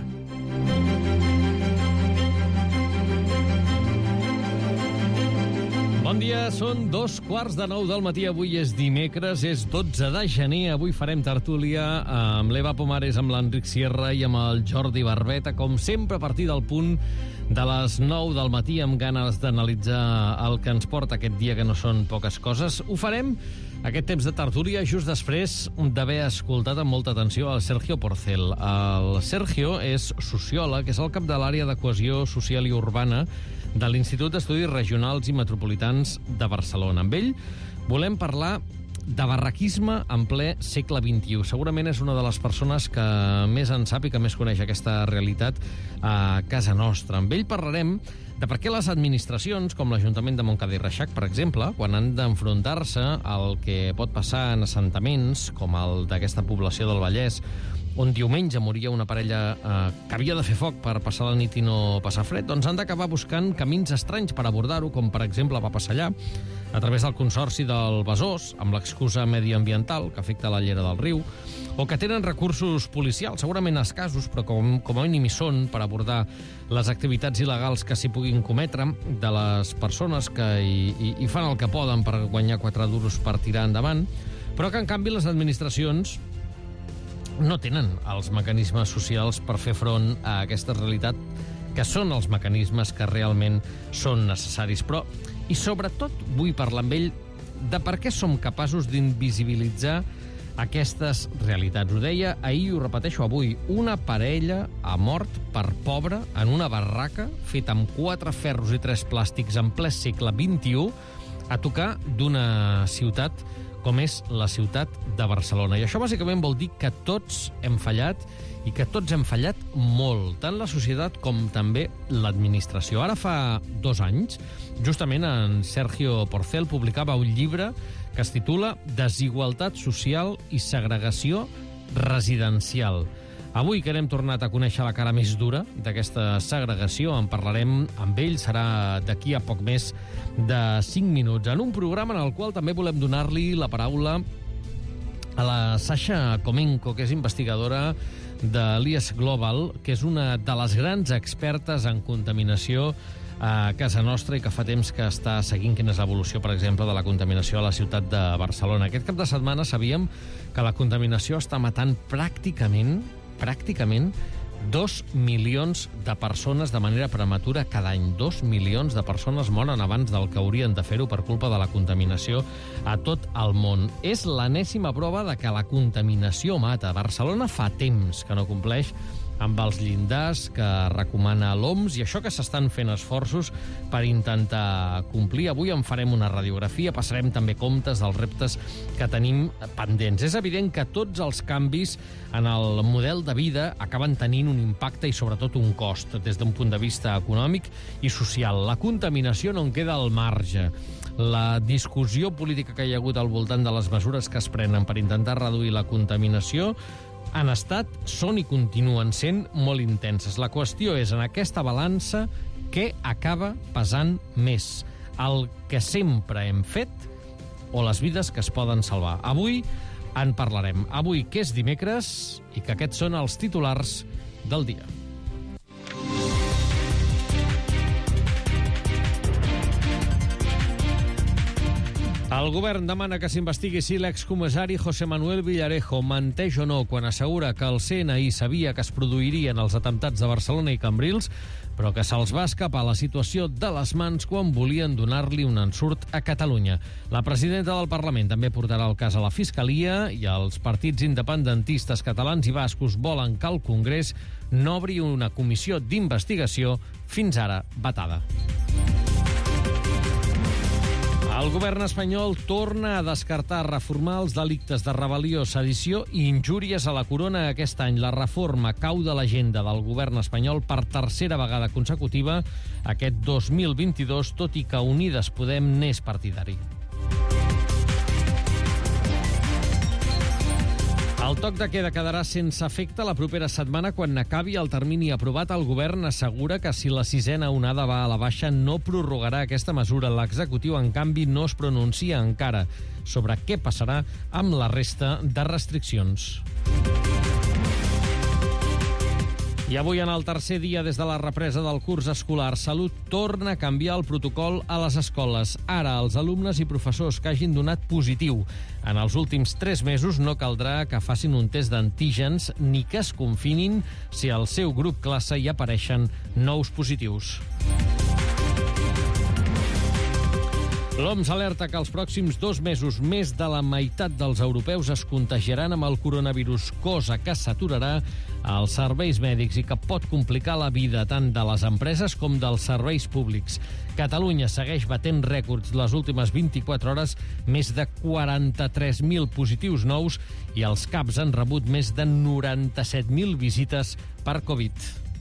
Bon dia, són dos quarts de nou del matí. Avui és dimecres, és dotze de gener. Avui farem tertúlia amb l'Eva Pomares, amb l'Enric Sierra i amb el Jordi Barbeta, com sempre a partir del punt de les nou del matí, amb ganes d'analitzar el que ens porta aquest dia, que no són poques coses. Ho farem aquest temps de tertúlia just després d'haver escoltat amb molta atenció el Sergio Porcel. El Sergio és sociòleg, és el cap de l'àrea de cohesió social i urbana de l'Institut d'Estudis Regionals i Metropolitans de Barcelona. Amb ell volem parlar de barraquisme en ple segle vint-i-u. Segurament és una de les persones que més en sap i que més coneix aquesta realitat a casa nostra. Amb ell parlarem de per què les administracions, com l'Ajuntament de Montcada i Reixac, per exemple, quan han d'enfrontar-se al que pot passar en assentaments com el d'aquesta població del Vallès, on diumenge moria una parella eh, que havia de fer foc per passar la nit i no passar fred, doncs han d'acabar buscant camins estranys per abordar-ho, com per exemple va passar allà, a través del Consorci del Besòs, amb l'excusa mediambiental que afecta la llera del riu, o que tenen recursos policials, segurament escassos, però com, com a mínim hi són per abordar les activitats il·legals que s'hi puguin cometre de les persones que hi, hi, hi fan el que poden per guanyar quatre duros per tirar endavant, però que en canvi les administracions no tenen els mecanismes socials per fer front a aquesta realitat, que són els mecanismes que realment són necessaris. Però, i sobretot, vull parlar amb ell de per què som capaços d'invisibilitzar aquestes realitats. Ho deia ahir i ho repeteixo avui. Una parella ha mort per pobre en una barraca feta amb quatre ferros i tres plàstics en ple segle vint-i-u a tocar d'una ciutat com és la ciutat de Barcelona. I això bàsicament vol dir que tots hem fallat i que tots hem fallat molt, tant la societat com també l'administració. Ara fa dos anys, justament en Sergio Porcel publicava un llibre que es titula Desigualtat social i segregació residencial. Avui, que n'hem tornat a conèixer la cara més dura d'aquesta segregació, en parlarem amb ell, serà d'aquí a poc més de cinc minuts, en un programa en el qual també volem donar-li la paraula a la Sasha Comenko, que és investigadora de l'I E S Global, que és una de les grans expertes en contaminació a casa nostra i que fa temps que està seguint quina és l'evolució, per exemple, de la contaminació a la ciutat de Barcelona. Aquest cap de setmana sabíem que la contaminació està matant pràcticament pràcticament dos milions de persones de manera prematura cada any. Dos milions de persones moren abans del que haurien de fer-ho per culpa de la contaminació a tot el món. És l'enèsima prova de que la contaminació mata. Barcelona fa temps que no compleix amb els llindars que recomana l'O M S i això que s'estan fent esforços per intentar complir. Avui en farem una radiografia, passarem també comptes dels reptes que tenim pendents. És evident que tots els canvis en el model de vida acaben tenint un impacte i sobretot un cost des d'un punt de vista econòmic i social. La contaminació no en queda al marge. La discussió política que hi ha hagut al voltant de les mesures que es prenen per intentar reduir la contaminació han estat, són i continuen sent molt intenses. La qüestió és, en aquesta balança, què acaba pesant més? El que sempre hem fet o les vides que es poden salvar? Avui en parlarem. Avui, que és dimecres, i que aquests són els titulars del dia. El govern demana que s'investigui si l'excomissari José Manuel Villarejo menteix o no quan assegura que el C N I sabia que es produirien els atemptats de Barcelona i Cambrils, però que se'ls va escapar la situació de les mans quan volien donar-li un ensurt a Catalunya. La presidenta del Parlament també portarà el cas a la Fiscalia i els partits independentistes catalans i bascos volen que el Congrés n'obri una comissió d'investigació fins ara vetada. El govern espanyol torna a descartar reformar els delictes de rebel·lió, sedició i injúries a la corona aquest any. La reforma cau de l'agenda del govern espanyol per tercera vegada consecutiva aquest dos mil vint-i-dos, tot i que Unides Podem n'és partidari. El toc de queda quedarà sense efecte la propera setmana quan n'acabi el termini aprovat. El govern assegura que si la sisena onada va a la baixa no prorrogarà aquesta mesura. L'executiu, en canvi, no es pronuncia encara sobre què passarà amb la resta de restriccions. I avui, en el tercer dia des de la represa del curs escolar, Salut torna a canviar el protocol a les escoles. Ara, els alumnes i professors que hagin donat positiu en els últims tres mesos no caldrà que facin un test d'antígens ni que es confinin si al seu grup classe hi apareixen nous positius. L'O M S alerta que els pròxims dos mesos més de la meitat dels europeus es contagiaran amb el coronavirus, cosa que s'aturarà als serveis mèdics i que pot complicar la vida tant de les empreses com dels serveis públics. Catalunya segueix batent rècords les últimes vint-i-quatre hores, més de quaranta-tres mil positius nous i els C A Ps han rebut més de noranta-set mil visites per Covid.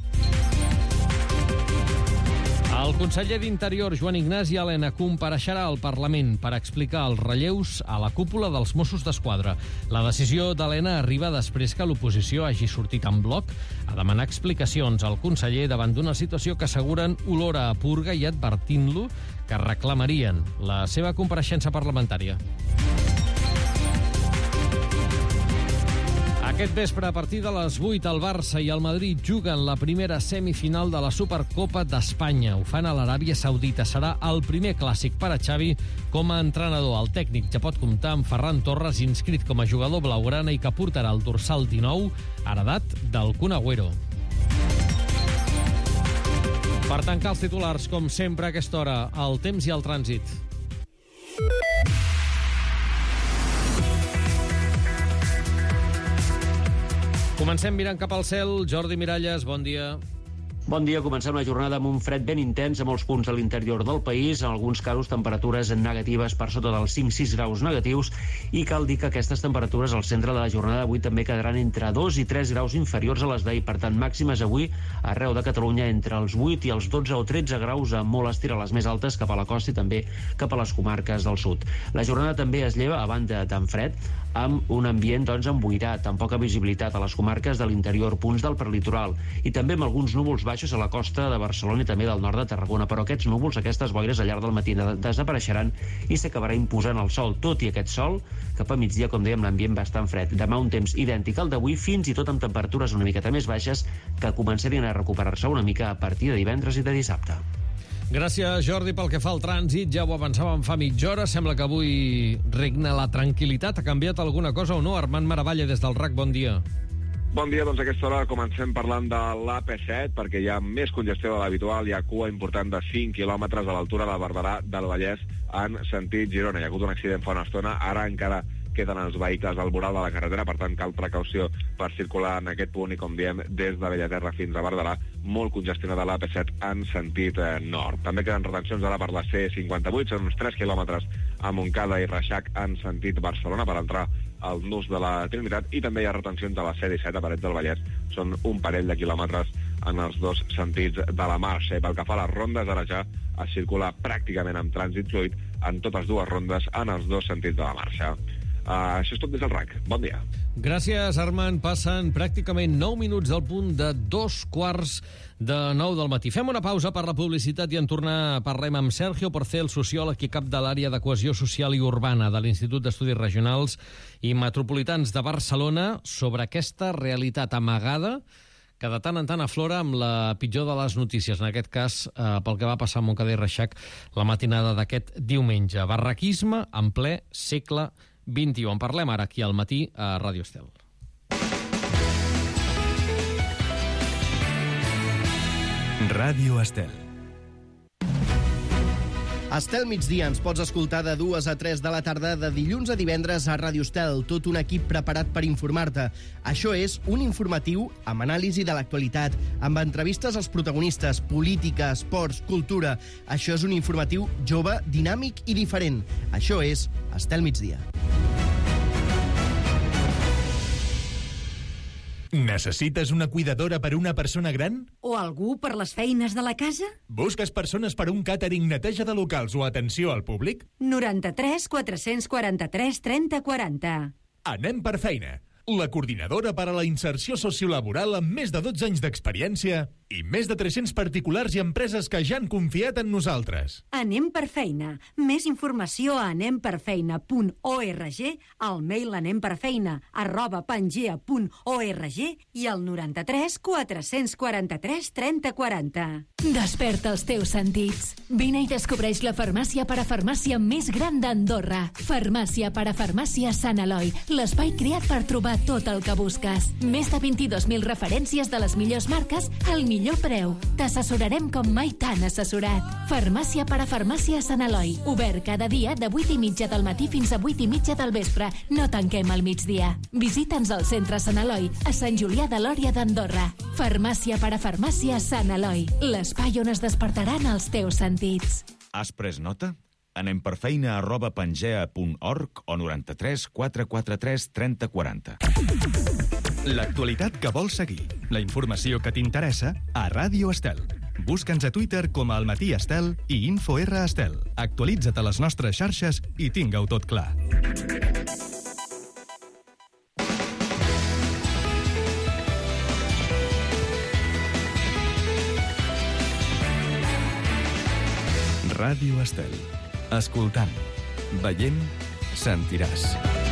El conseller d'Interior, Joan Ignasi Elena, compareixerà al Parlament per explicar els relleus a la cúpula dels Mossos d'Esquadra. La decisió d'Elena arriba després que l'oposició hagi sortit en bloc a demanar explicacions al conseller davant d'una situació que asseguren olora a purga i advertint-lo que reclamarien la seva compareixença parlamentària. Aquest vespre, a partir de les vuit, el Barça i el Madrid juguen la primera semifinal de la Supercopa d'Espanya. Ho fan a l'Aràbia Saudita. Serà el primer clàssic per a Xavi com a entrenador. El tècnic ja pot comptar amb Ferran Torres, inscrit com a jugador blaugrana i que portarà el dorsal dinou, heredat del Kun Agüero. Per tancar els titulars, com sempre a aquesta hora, el temps i el trànsit. Comencem mirant cap al cel. Jordi Miralles, bon dia. Bon dia. Comencem la jornada amb un fred ben intens a molts punts de l'interior del país, en alguns casos temperatures negatives per sota dels cinc sis graus negatius, i cal dir que aquestes temperatures al centre de la jornada d'avui també quedaran entre dos i tres graus inferiors a les d'ahir. Per tant, màximes avui arreu de Catalunya entre els vuit i els dotze o tretze graus, amb molt estir a les més altes cap a la costa i també cap a les comarques del sud. La jornada també es lleva, a banda d'en fred, amb un ambient doncs emboirat, amb poca visibilitat a les comarques de l'interior, punts del prelitoral, i també amb alguns núvols baixos a la costa de Barcelona i també del nord de Tarragona. Però aquests núvols, aquestes boires al llarg del matí desapareixeran i s'acabarà imposant el sol. Tot i aquest sol, cap a migdia, com dèiem, l'ambient bastant fred. Demà un temps idèntic al d'avui, fins i tot amb temperatures una miqueta més baixes que començarien a recuperar-se una mica a partir de divendres i de dissabte. Gràcies, Jordi. Pel que fa al trànsit, ja ho avançàvem fa mitja hora. Sembla que avui regna la tranquil·litat. Ha canviat alguna cosa o no? Armand Maravalla, des del R A C, bon dia. Bon dia, doncs a aquesta hora comencem parlant de l'A P set, perquè hi ha més congestió de l'habitual. Hi ha cua important de cinc quilòmetres a l'altura de Barberà del Vallès en sentit Girona. Hi ha hagut un accident fa una estona, ara encara queden els vehicles al voral de la carretera, per tant cal precaució per circular en aquest punt i, com diem, des de Bellaterra fins a Barberà, molt congestionada l'A P set en sentit eh, nord. També queden retencions ara per la C cinquanta-vuit, són uns tres quilòmetres a Montcada i Reixac en sentit Barcelona per entrar al nus de la Trinitat, i també hi ha retencions de la C disset a Parets del Vallès, són un parell de quilòmetres en els dos sentits de la marxa. I pel que fa a les rondes, ara ja es circula pràcticament amb trànsit fluid en totes dues rondes en els dos sentits de la marxa. Uh, això és tot des del R A C. Bon dia. Gràcies, Armand. Passen pràcticament nou minuts del punt de dos quarts de nou del matí. Fem una pausa per la publicitat i en tornar parlem amb Sergio Porcel, sociòleg i cap de l'àrea de cohesió social i urbana de l'Institut d'Estudis Regionals i Metropolitans de Barcelona, sobre aquesta realitat amagada que de tant en tant aflora amb la pitjor de les notícies, en aquest cas eh, pel que va passar a Montcada i Reixac la matinada d'aquest diumenge. Barraquisme en ple segle vint-i-u. En parlem ara aquí al matí a Ràdio Estel. Ràdio Estel. Estel migdia ens pots escoltar de dues a tres de la tarda de dilluns a divendres a Ràdio Estel, tot un equip preparat per informar-te. Això és un informatiu amb anàlisi de l'actualitat, amb entrevistes als protagonistes, política, esports, cultura. Això és un informatiu jove, dinàmic i diferent. Això és Estel migdia. Necessites una cuidadora per una persona gran? O algú per les feines de la casa? Busques persones per un càtering, neteja de locals o atenció al públic? noranta-tres quatre-cents quaranta-tres trenta quaranta. Anem per feina. La coordinadora per a la inserció sociolaboral amb més de dotze anys d'experiència, I més de tres-cents particulars i empreses que ja han confiat en nosaltres. Anem per feina. Més informació a anem per feina punt org, al mail anemperfeina arroba pangea punt org i al noranta-tres quatre-cents quaranta-tres trenta quaranta. Desperta els teus sentits. Vine i descobreix la farmàcia parafarmàcia més gran d'Andorra. Farmàcia parafarmàcia Sant Eloi, l'espai creat per trobar tot el que busques. Més de vint-i-dos mil referències de les millors marques al millor preu. T'assessorarem com mai t'han assessorat. Farmàcia parafarmàcia Sant Eloi, obert cada dia de vuit i mitja del matí fins a vuit i mitja del vespre. No tanquem al migdia. Visita'ns al centre Sant Eloi, a Sant Julià de Lòria d'Andorra. Farmàcia parafarmàcia Sant Eloi, l'espai on es despertaran els teus sentits. Has pres nota? Anem per feina arroba pangea punt org o noranta-tres quatre quaranta-tres trenta quaranta. L'actualitat que vols seguir, la informació que t'interessa, a Ràdio Estel. Busca'ns a Twitter com a El Matí Estel i InfoR Estel. Actualitza't a les nostres xarxes i tinga-ho tot clar. Ràdio Estel. Escoltant, veient, sentiràs.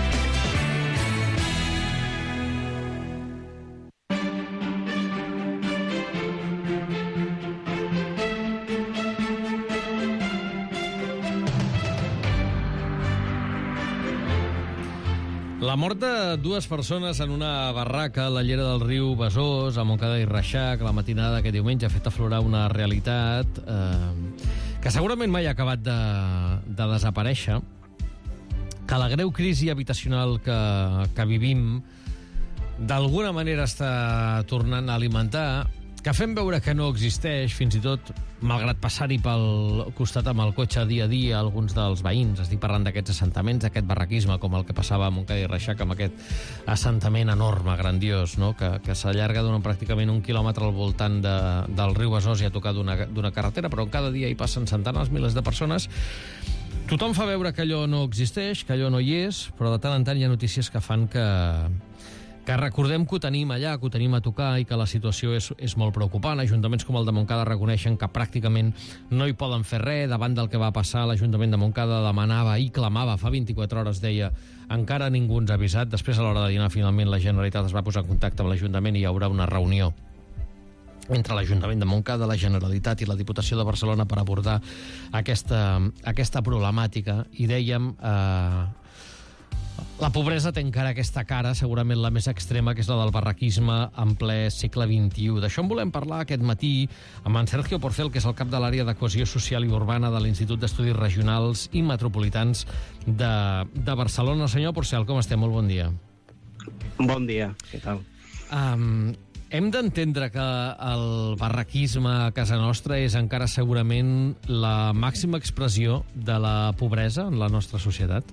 La mort de dues persones en una barraca a la llera del riu Besòs, a Montcada i Reixac, la matinada d'aquest diumenge ha fet aflorar una realitat eh, que segurament mai ha acabat de, de desaparèixer, que la greu crisi habitacional que, que vivim d'alguna manera està tornant a alimentar, que fem veure que no existeix, fins i tot malgrat passar-hi pel costat amb el cotxe dia a dia alguns dels veïns. Estic parlant d'aquests assentaments, d'aquest barraquisme, com el que passava a Montcada i Reixac, amb aquest assentament enorme, grandiós, no? que, que s'allarga durant pràcticament un quilòmetre al voltant de, del riu Besòs i a tocar d'una carretera, però cada dia hi passen centenars, milers de persones. Tothom fa veure que allò no existeix, que allò no hi és, però de tant en tant hi ha notícies que fan que... que recordem que ho tenim allà, que ho tenim a tocar i que la situació és, és molt preocupant. Ajuntaments com el de Montcada reconeixen que pràcticament no hi poden fer res. Davant del que va passar, l'Ajuntament de Montcada demanava i clamava fa vint-i-quatre hores, deia, encara ningú ens ha avisat. Després, a l'hora de dinar, finalment la Generalitat es va posar en contacte amb l'Ajuntament i hi haurà una reunió entre l'Ajuntament de Montcada, la Generalitat i la Diputació de Barcelona per abordar aquesta, aquesta problemàtica. I dèiem... Eh, La pobresa té encara aquesta cara, segurament la més extrema, que és la del barraquisme en ple segle vint-i-u. D'això en volem parlar aquest matí amb en Sergio Porcel, que és el cap de l'àrea de cohesió social i urbana de l'Institut d'Estudis Regionals i Metropolitans de, de Barcelona. Senyor Porcel, com estem? Molt bon dia. Bon dia, què tal? Um, hem d'entendre que el barraquisme a casa nostra és encara segurament la màxima expressió de la pobresa en la nostra societat?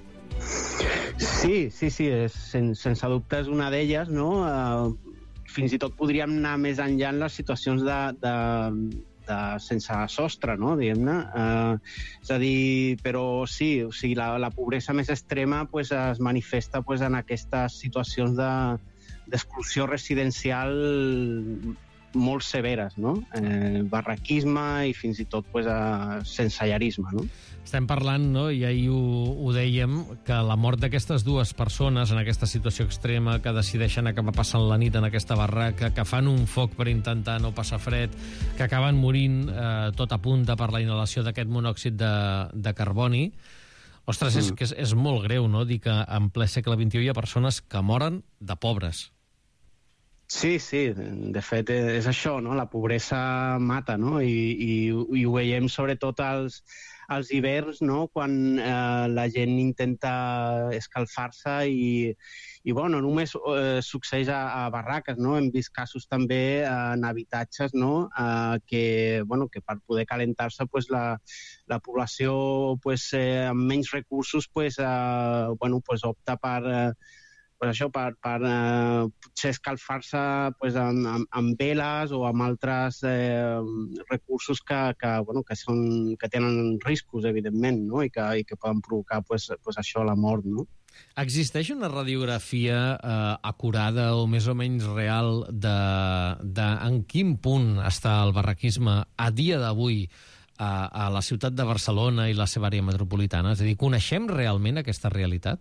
Sí, sí, sí, és, sense, sense dubte és una d'elles, no? Uh, fins i tot podríem anar més enllà en les situacions de, de, de sense sostre, no? Diguem-ne. Uh, és a dir, però sí, o sigui, la, la pobresa més extrema pues, es manifesta pues, en aquestes situacions de, d'exclusió residencial molt severes, no? Eh, barraquisme i fins i tot pues, uh, sensellarisme, no? Estem parlant, no, i ahir ho, ho dèiem, que la mort d'aquestes dues persones en aquesta situació extrema, que decideixen acabar passant la nit en aquesta barraca, que fan un foc per intentar no passar fred, que acaben morint eh, tot a punta per la inhalació d'aquest monòxid de, de carboni. Ostres, és, que és, és molt greu, no?, dir que en ple segle vint-i-u hi ha persones que moren de pobres. Sí, sí, de fet és això, no? La pobresa mata, no? I, i, i ho veiem sobretot als, als hiverns, no? Quan eh, la gent intenta escalfar-se i, i bueno, només eh, succeeix a, a barraques, no? Hem vist casos també eh, en habitatges, no? Eh, que, bueno, que per poder calentar-se pues, la, la població pues, eh, amb menys recursos pues, eh, bueno, pues, opta per... Eh, pues això, per, per eh, potser escalfar-se pues, amb, amb, amb veles o amb altres eh, recursos que, que, bueno, que, són, que tenen riscos, evidentment, no? I, que, i que poden provocar pues, pues això, la mort, no? Existeix una radiografia eh, acurada o més o menys real de, de en quin punt està el barraquisme a dia d'avui a, a la ciutat de Barcelona i la seva àrea metropolitana? És a dir, coneixem realment aquesta realitat?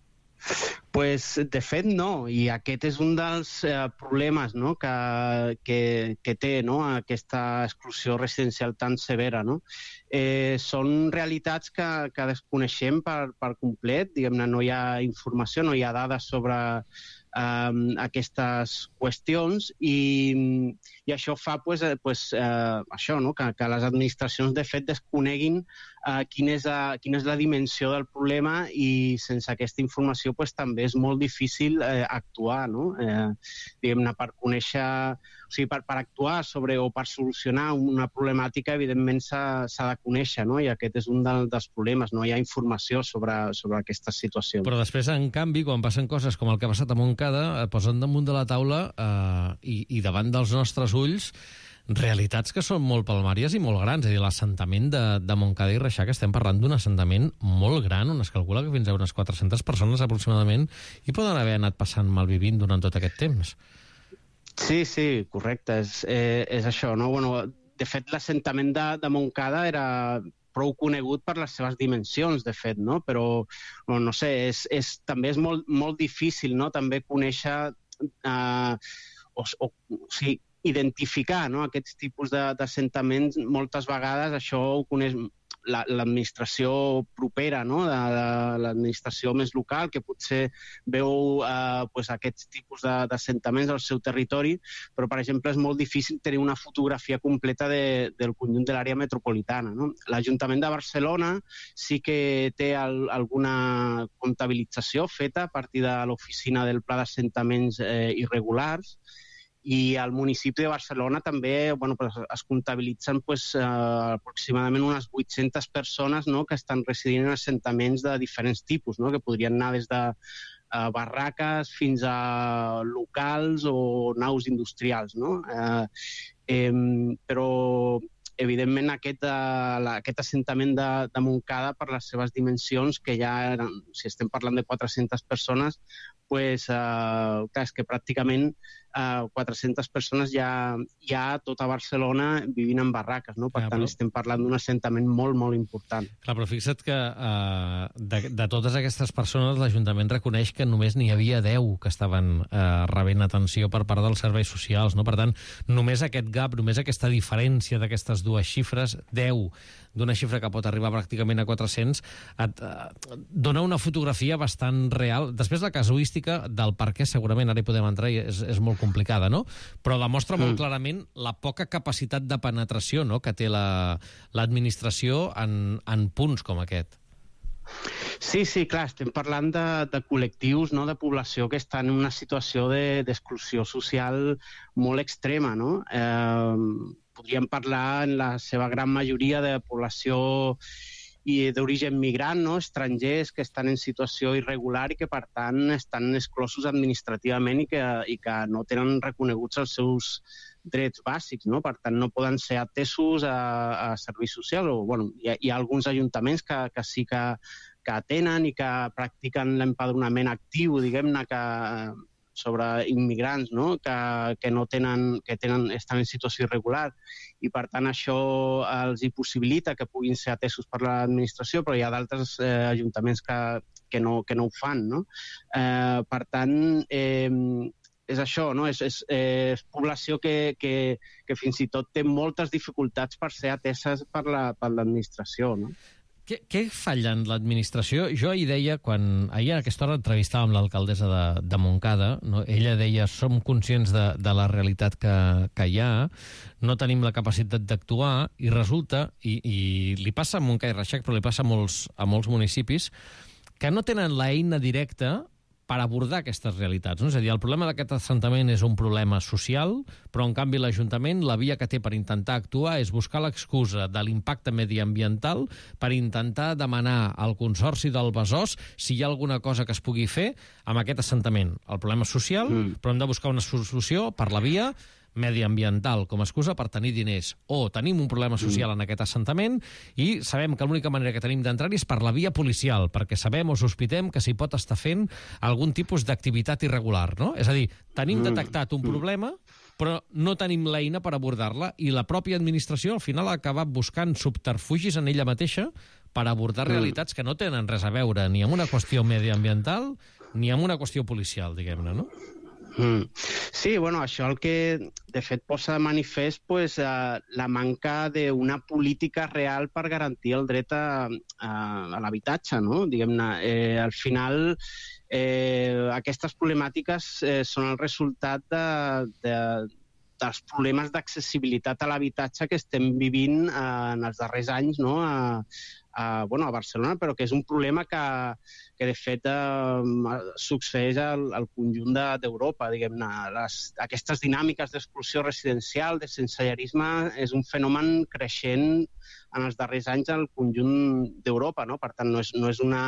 Pues, de fet, no, i aquest és un dels eh, problemes, no? que, que, que té, no? Aquesta exclusió residencial tan severa. No? Eh, són realitats que, que desconeixem per, per complet, diguem-ne, no hi ha informació, no hi ha dades sobre eh, aquestes qüestions i, i això fa pues, eh, pues, eh, això, no? que, que les administracions de fet desconeguin eh, quina, és a, quina és la dimensió del problema i sense aquesta informació pues, també és molt difícil eh, actuar, no? Eh, diguem-ne, per conèixer, o sigui, per, per actuar sobre o per solucionar una problemàtica, evidentment s'ha de conèixer, no? I aquest és un del, dels problemes, no hi ha informació sobre, sobre aquestes situacions. Però després, en canvi, quan passen coses com el que ha passat a Montcada, posen damunt de la taula eh, i, i davant dels nostres ulls realitats que són molt palmàries i molt grans. És a dir, l'assentament de, de Montcada i Reixac, estem parlant d'un assentament molt gran, on es calcula que fins a unes quatre-centes persones aproximadament hi poden haver anat passant malvivint durant tot aquest temps. Sí, sí, correcte, és, eh, és això, no? Bueno, de fet, l'assentament de, de Montcada era prou conegut per les seves dimensions, de fet, no? Però, no, no sé, és, és, també és molt, molt difícil, no?, també conèixer eh, o, o, o sigui, identificar, no?, aquests tipus d'assentaments. Moltes vegades això ho coneix l'administració propera, no?, de, de l'administració més local, que potser veu eh, pues, aquests tipus d'assentaments al seu territori, però, per exemple, és molt difícil tenir una fotografia completa de, del conjunt de l'àrea metropolitana, no? L'Ajuntament de Barcelona sí que té el, alguna comptabilització feta a partir de l'oficina del Pla d'Assentaments eh, Irregulars, i al municipi de Barcelona també bueno, pues, es comptabilitzen pues, eh, aproximadament unes vuit-centes persones, no?, que estan residint en assentaments de diferents tipus, no?, que podrien anar des de eh, barraques fins a locals o naus industrials, no? Eh, eh, però evidentment aquest, uh, la, aquest assentament de, de Montcada, per les seves dimensions, que ja eren, si estem parlant de quatre-centes persones, pues, uh, clar, és que pràcticament uh, quatre-centes persones ja hi ha a tota Barcelona vivint en barraques, no? Per clar, tant, però... estem parlant d'un assentament molt, molt important. Clar, però fixa't que uh, de, de totes aquestes persones l'Ajuntament reconeix que només n'hi havia deu que estaven uh, rebent atenció per part dels serveis socials, no? Per tant, només aquest gap, només aquesta diferència d'aquestes dues xifres, deu d'una xifra que pot arribar pràcticament a quatre-cents, et uh, dona una fotografia bastant real. Després la casuística del per què segurament ara hi podem entrar i és, és molt complicada, no? Però demostra molt mm. clarament la poca capacitat de penetració, no?, que té l'administració la, en, en punts com aquest. Sí, sí, clar, estem parlant de, de col·lectius, no?, de població que estan en una situació d'exclusió de, social molt extrema, no? Eh, podríem parlar en la seva gran majoria de població i d'origen migrant, no?, estrangers que estan en situació irregular i que, per tant, estan exclosos administrativament i que, i que no tenen reconeguts els seus drets bàsics, no? Per tant, no poden ser atesos a, a serveis socials. O, bueno, hi ha, hi ha alguns ajuntaments que, que sí que, que atenen i que practiquen l'empadronament actiu, diguem-ne, que sobre immigrants, no?, que, que no tenen, que tenen, estan en situació irregular, i per tant això els hi possibilita que puguin ser atesos per l'administració, però hi ha d'altres eh, ajuntaments que, que, no, que no ho fan, no? Eh, per tant, eh, és això, no? És, és, és població que, que, que fins i tot té moltes dificultats per ser ateses per l'administració, no? Què, què falla en l'administració? Jo ahir deia, quan ahir a aquesta hora entrevistàvem l'alcaldessa de, de Montcada, no? Ella deia, som conscients de, de la realitat que, que hi ha, no tenim la capacitat d'actuar, i resulta, i, i li passa a Montcada i Reixac, però li passa a molts, a molts municipis, que no tenen l'eina directa per abordar aquestes realitats, no? És a dir, el problema d'aquest assentament és un problema social, però en canvi l'Ajuntament, la via que té per intentar actuar és buscar l'excusa de l'impacte mediambiental per intentar demanar al Consorci del Besòs si hi ha alguna cosa que es pugui fer amb aquest assentament. El problema és social, mm. però hem de buscar una solució per la via mediambiental com a excusa per tenir diners. O tenim un problema social en aquest assentament i sabem que l'única manera que tenim d'entrar-hi és per la via policial, perquè sabem o sospitem que s'hi pot estar fent algun tipus d'activitat irregular, no? És a dir, tenim detectat un problema, però no tenim l'eina per abordar-la i la pròpia administració al final ha acabat buscant subterfugis en ella mateixa per abordar realitats que no tenen res a veure ni amb una qüestió mediambiental ni amb una qüestió policial, diguem-ne, no? Mm. Sí, bueno, això el que de fet posa de manifest pues, eh, la manca d'una política real per garantir el dret a, a, a l'habitatge, no? Diguem-ne, eh, al final eh, aquestes problemàtiques eh, són el resultat de, de, dels problemes d'accessibilitat a l'habitatge que estem vivint eh, en els darrers anys, no? a, a, bueno, a Barcelona, però que és un problema que, que de fet eh, succeeix al, al conjunt d'Europa, diguem-ne. Aquestes dinàmiques d'exclusió residencial, de sensellarisme, és un fenomen creixent en els darrers anys al conjunt d'Europa, no? Per tant, no és, no és una...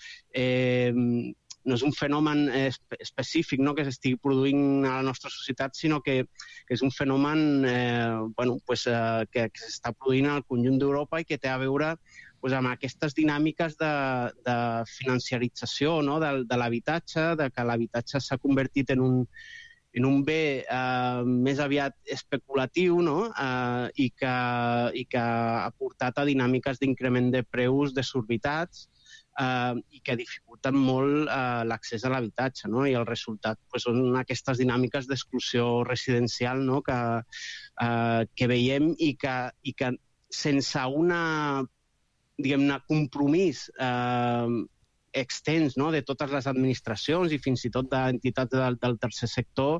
Eh, no és un fenomen específic, no?, que s'estigui produint a la nostra societat, sinó que, que és un fenomen eh, bueno, pues, eh, que, que s'està produint al conjunt d'Europa i que té a veure pues, amb aquestes dinàmiques de, de financiarització, no?, de, de l'habitatge, de que l'habitatge s'ha convertit en un, en un bé eh, més aviat especulatiu, no?, eh, i, que, i que ha portat a dinàmiques d'increment de preus desorbitats, Uh, i que dificulten molt uh, l'accés a l'habitatge, no? I el resultat pues, són aquestes dinàmiques d'exclusió residencial, no? que, uh, que veiem i que, i que sense una, diguem-ne, compromís uh, extens, no? De totes les administracions i fins i tot d'entitats del, del tercer sector,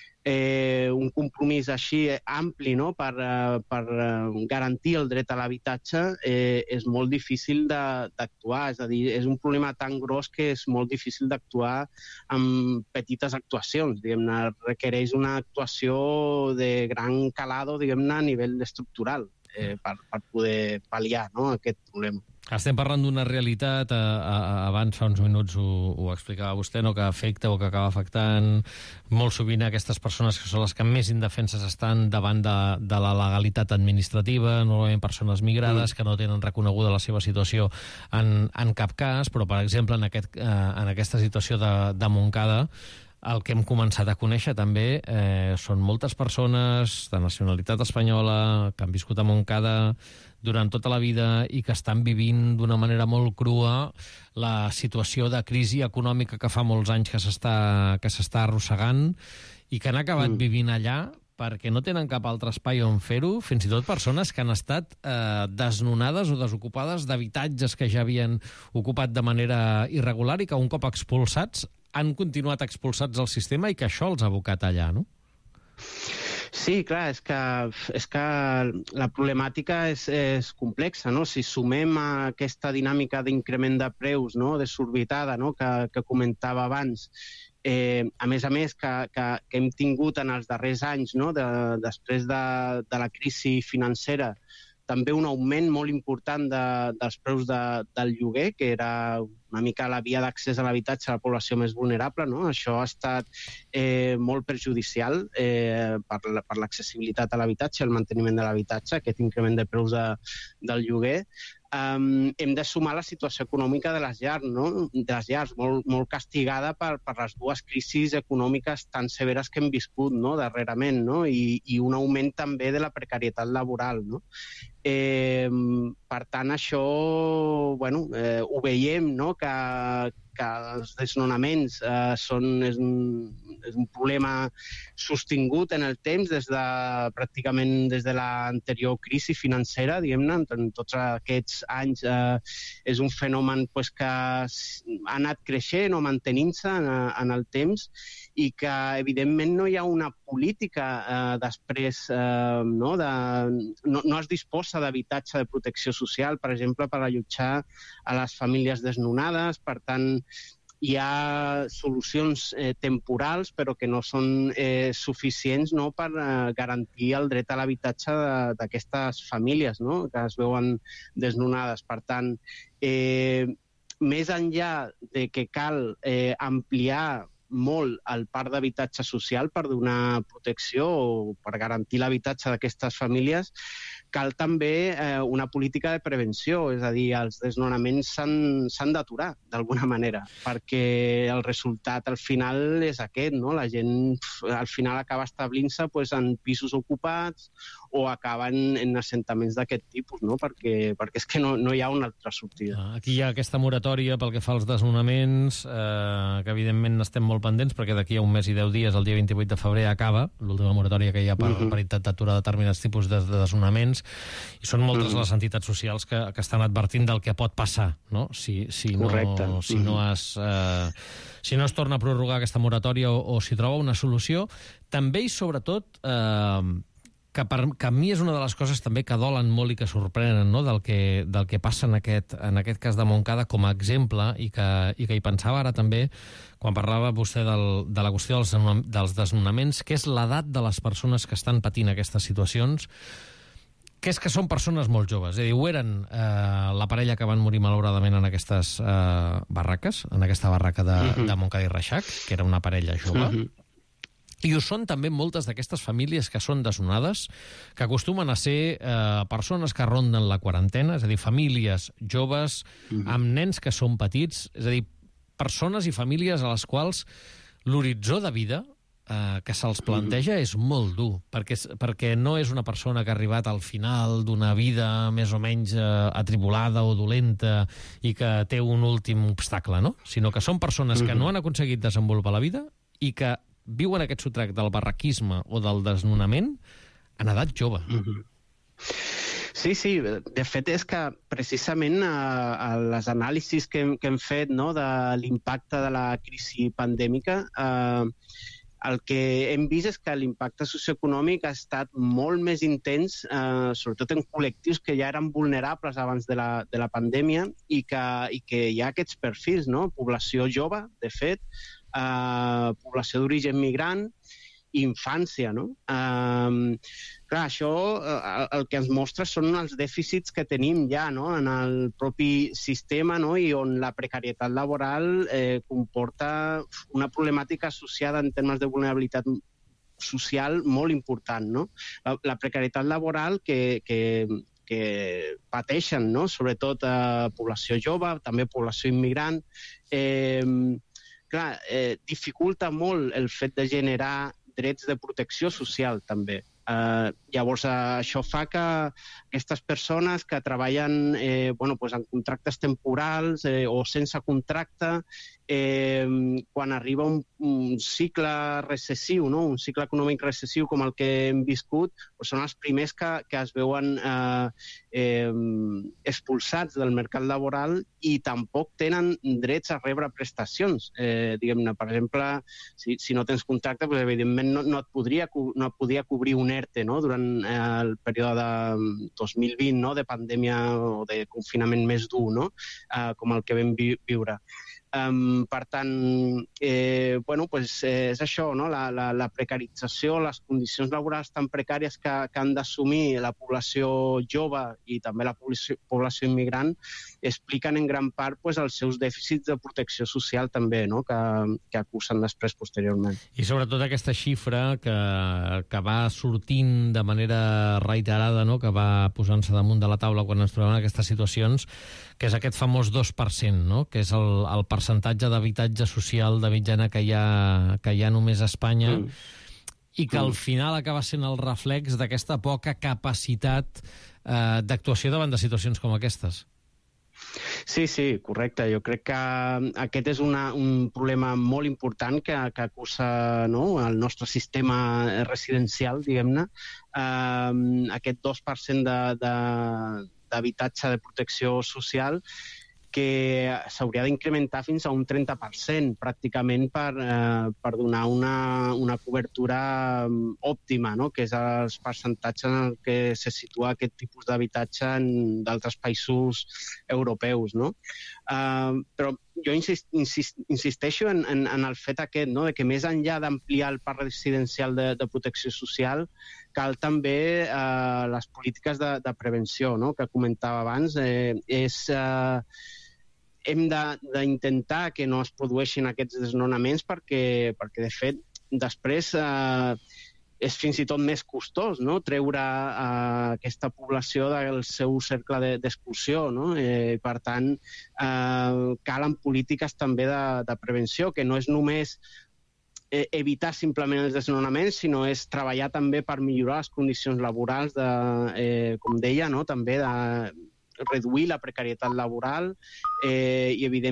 Eh, un compromís així ampli, no?, per, uh, per uh, garantir el dret a l'habitatge eh, és molt difícil d'actuar. És a dir, és un problema tan gros que és molt difícil d'actuar amb petites actuacions. Diguem-ne, requereix una actuació de gran calado, diguem-ne, a nivell estructural eh, per, per poder pal·liar, no?, aquest problema. Estem parlant d'una realitat, eh, abans fa uns minuts ho, ho explicava vostè, no?, que afecta o que acaba afectant molt sovint aquestes persones que són les que més indefenses estan davant de, de la legalitat administrativa, normalment persones migrades mm. que no tenen reconeguda la seva situació en, en cap cas, però, per exemple, en, aquest, eh, en aquesta situació de, de Montcada, el que hem començat a conèixer també eh, són moltes persones de nacionalitat espanyola que han viscut a Montcada durant tota la vida i que estan vivint d'una manera molt crua la situació de crisi econòmica que fa molts anys que s'està que s'està arrossegant i que han acabat mm. vivint allà perquè no tenen cap altre espai on fer-ho, fins i tot persones que han estat eh, desnonades o desocupades d'habitatges que ja havien ocupat de manera irregular i que un cop expulsats han continuat expulsats del sistema i que això els ha abocat allà, no? Sí, clar, és que, és que la problemàtica és, és complexa, no? Si sumem a aquesta dinàmica d'increment de preus, no?, desorbitada, no?, que, que comentava abans, eh, a més a més que, que, que hem tingut en els darrers anys, no?, de, després de, de la crisi financera, també un augment molt important de, dels preus de, del lloguer, que era una mica la via d'accés a l'habitatge a la població més vulnerable, no? Això ha estat eh, molt perjudicial eh, per, per l'accessibilitat a l'habitatge, el manteniment de l'habitatge, aquest increment de preus de, del lloguer. Um, hem de sumar la situació econòmica de les llars, no? de les llars molt, molt castigada per, per les dues crisis econòmiques tan severes que hem viscut, no?, darrerament, no? I, i un augment també de la precarietat laboral, no? Eh, per tant, això bueno, eh, ho veiem, no?, que, que els desnonaments eh, són, és, un, és un problema sostingut en el temps des de pràcticament des de l'anterior crisi financera, diguem-ne, en tots aquests anys eh, és un fenomen pues, que ha anat creixent o mantenint-se en, en el temps i que, evidentment, no hi ha una política eh, després, eh, no, de, no, no es disposa d'habitatge de protecció social, per exemple, per allotjar a les famílies desnonades. Per tant, hi ha solucions eh, temporals, però que no són eh, suficients, no, per eh, garantir el dret a l'habitatge d'aquestes famílies, no, que es veuen desnonades. Per tant, eh, més enllà de que cal eh, ampliar molt el parc d'habitatge social per donar protecció o per garantir l'habitatge d'aquestes famílies, cal també eh, una política de prevenció, és a dir, els desnonaments s'han d'aturar d'alguna manera, perquè el resultat al final és aquest, no? La gent al final acaba establint-se pues, en pisos ocupats o acaben en assentaments d'aquest tipus, no? perquè, perquè és que no, no hi ha una altra sortida. Aquí hi ha aquesta moratòria pel que fa als desnonaments, eh, que evidentment estem molt pendents, perquè d'aquí a un mes i deu dies, el dia vint-i-vuit de febrer, acaba l'última moratòria que hi ha per, uh-huh. per intentar aturar determinats tipus de, de desnonaments, i són moltes uh-huh. les entitats socials que, que estan advertint del que pot passar, no? Si, si, no, si, no es, eh, si no es torna a prorrogar aquesta moratòria o, o si troba una solució. També i sobretot... Eh, que, per, que a mi és una de les coses també que dolen molt i que sorprenen, no? del, que, del que passa en aquest, en aquest cas de Montcada com a exemple, i que, i que hi pensava ara també quan parlava vostè del, de la qüestió dels, dels desnonaments, que és l'edat de les persones que estan patint aquestes situacions, que és que són persones molt joves. És a dir, ho eren eh, la parella que van morir malauradament en aquestes eh, barraques, en aquesta barraca de, uh-huh. de Montcada i Reixac, que era una parella jove, uh-huh. I ho són també moltes d'aquestes famílies que són desnonades, que acostumen a ser eh, persones que ronden la quarantena, és a dir, famílies joves mm. amb nens que són petits, és a dir, persones i famílies a les quals l'horitzó de vida eh, que se'ls planteja mm. és molt dur, perquè, perquè no és una persona que ha arribat al final d'una vida més o menys eh, atribulada o dolenta i que té un últim obstacle, no? Sinó que són persones mm. que no han aconseguit desenvolupar la vida i que viuen aquest sotrac del barraquisme o del desnonament en edat jove. Mm-hmm. Sí, sí, de fet és que precisament a, a les anàlisis que hem, que hem fet, no, de l'impacte de la crisi pandèmica, eh, el que hem vist és que l'impacte socioeconòmic ha estat molt més intens, eh, sobretot en col·lectius que ja eren vulnerables abans de la, de la pandèmia i que, i que hi ha aquests perfils, no? Població jove, de fet, Uh, població d'origen migrant i infància, no? Uh, clar, això uh, el que ens mostra són els dèficits que tenim ja, no? En el propi sistema, no? I on la precarietat laboral eh, comporta una problemàtica associada en termes de vulnerabilitat social molt important, no? La, la precarietat laboral que, que, que pateixen, no? Sobretot a eh, població jove, també població immigrant, eh, clar, eh, dificulta molt el fet de generar drets de protecció social, també. Eh, llavors, eh, això fa que aquestes persones que treballen eh, bueno, pues en contractes temporals eh, o sense contracte, eh, quan arriba un, un cicle recessiu, no? Un cicle econòmic recessiu com el que hem viscut, pues són els primers que, que es veuen eh, eh, expulsats del mercat laboral i tampoc tenen drets a rebre prestacions. Eh, diguem-ne, per exemple, si, si no tens contracte, pues, evidentment no, no, et podria, no et podia cobrir un ERTE, no? Durant eh, el període de dos mil vint, no? De pandèmia o de confinament més dur, no? Eh, com el que vam vi viure. Um, per tant, eh, bueno, pues, eh, és això, no? la, la, la precarització, les condicions laborals tan precàries que, que han d'assumir la població jove i també la població, població immigrant expliquen en gran part pues, els seus dèficits de protecció social també, no? que, que acusen després posteriorment. I sobretot aquesta xifra que, que va sortint de manera reiterada, no? Que va posant-se damunt de la taula quan ens trobem en aquestes situacions, que és aquest famós dos per cent, no? Que és el, el percentatge d'habitatge social de mitjana que hi ha, que hi ha només a Espanya, mm. i que al final acaba sent el reflex d'aquesta poca capacitat eh, d'actuació davant de situacions com aquestes. Sí, sí, correcte. Jo crec que aquest és una, un problema molt important que, que acusa, no? El nostre sistema residencial, diguem-ne. Uh, aquest dos per cent de, de, d'habitatge de protecció social que s'hauria d'incrementar fins a un trenta per cent, pràcticament per, eh, per donar una, una cobertura òptima, no? Que és els percentatges en el que se situa aquest tipus d'habitatge en d'altres països europeus, no? Uh, però jo insist, insist, insisteixo en, en, en el fet aquest, no? De que més enllà d'ampliar el parc residencial de, de protecció social, cal també eh, les polítiques de, de prevenció, no? Que comentava abans. Eh, és... Eh, hem d'intentar que no es produeixin aquests desnonaments perquè, perquè de fet, després eh, és fins i tot més costós, no? Treure eh, aquesta població del seu cercle d'exclusió, no? Eh, per tant, eh, calen polítiques també de, de prevenció, que no és només eh, evitar simplement els desnonaments, sinó és treballar també per millorar les condicions laborals, de, eh, com deia, no? També de reduir la precarietat laboral eh, i, evidentment,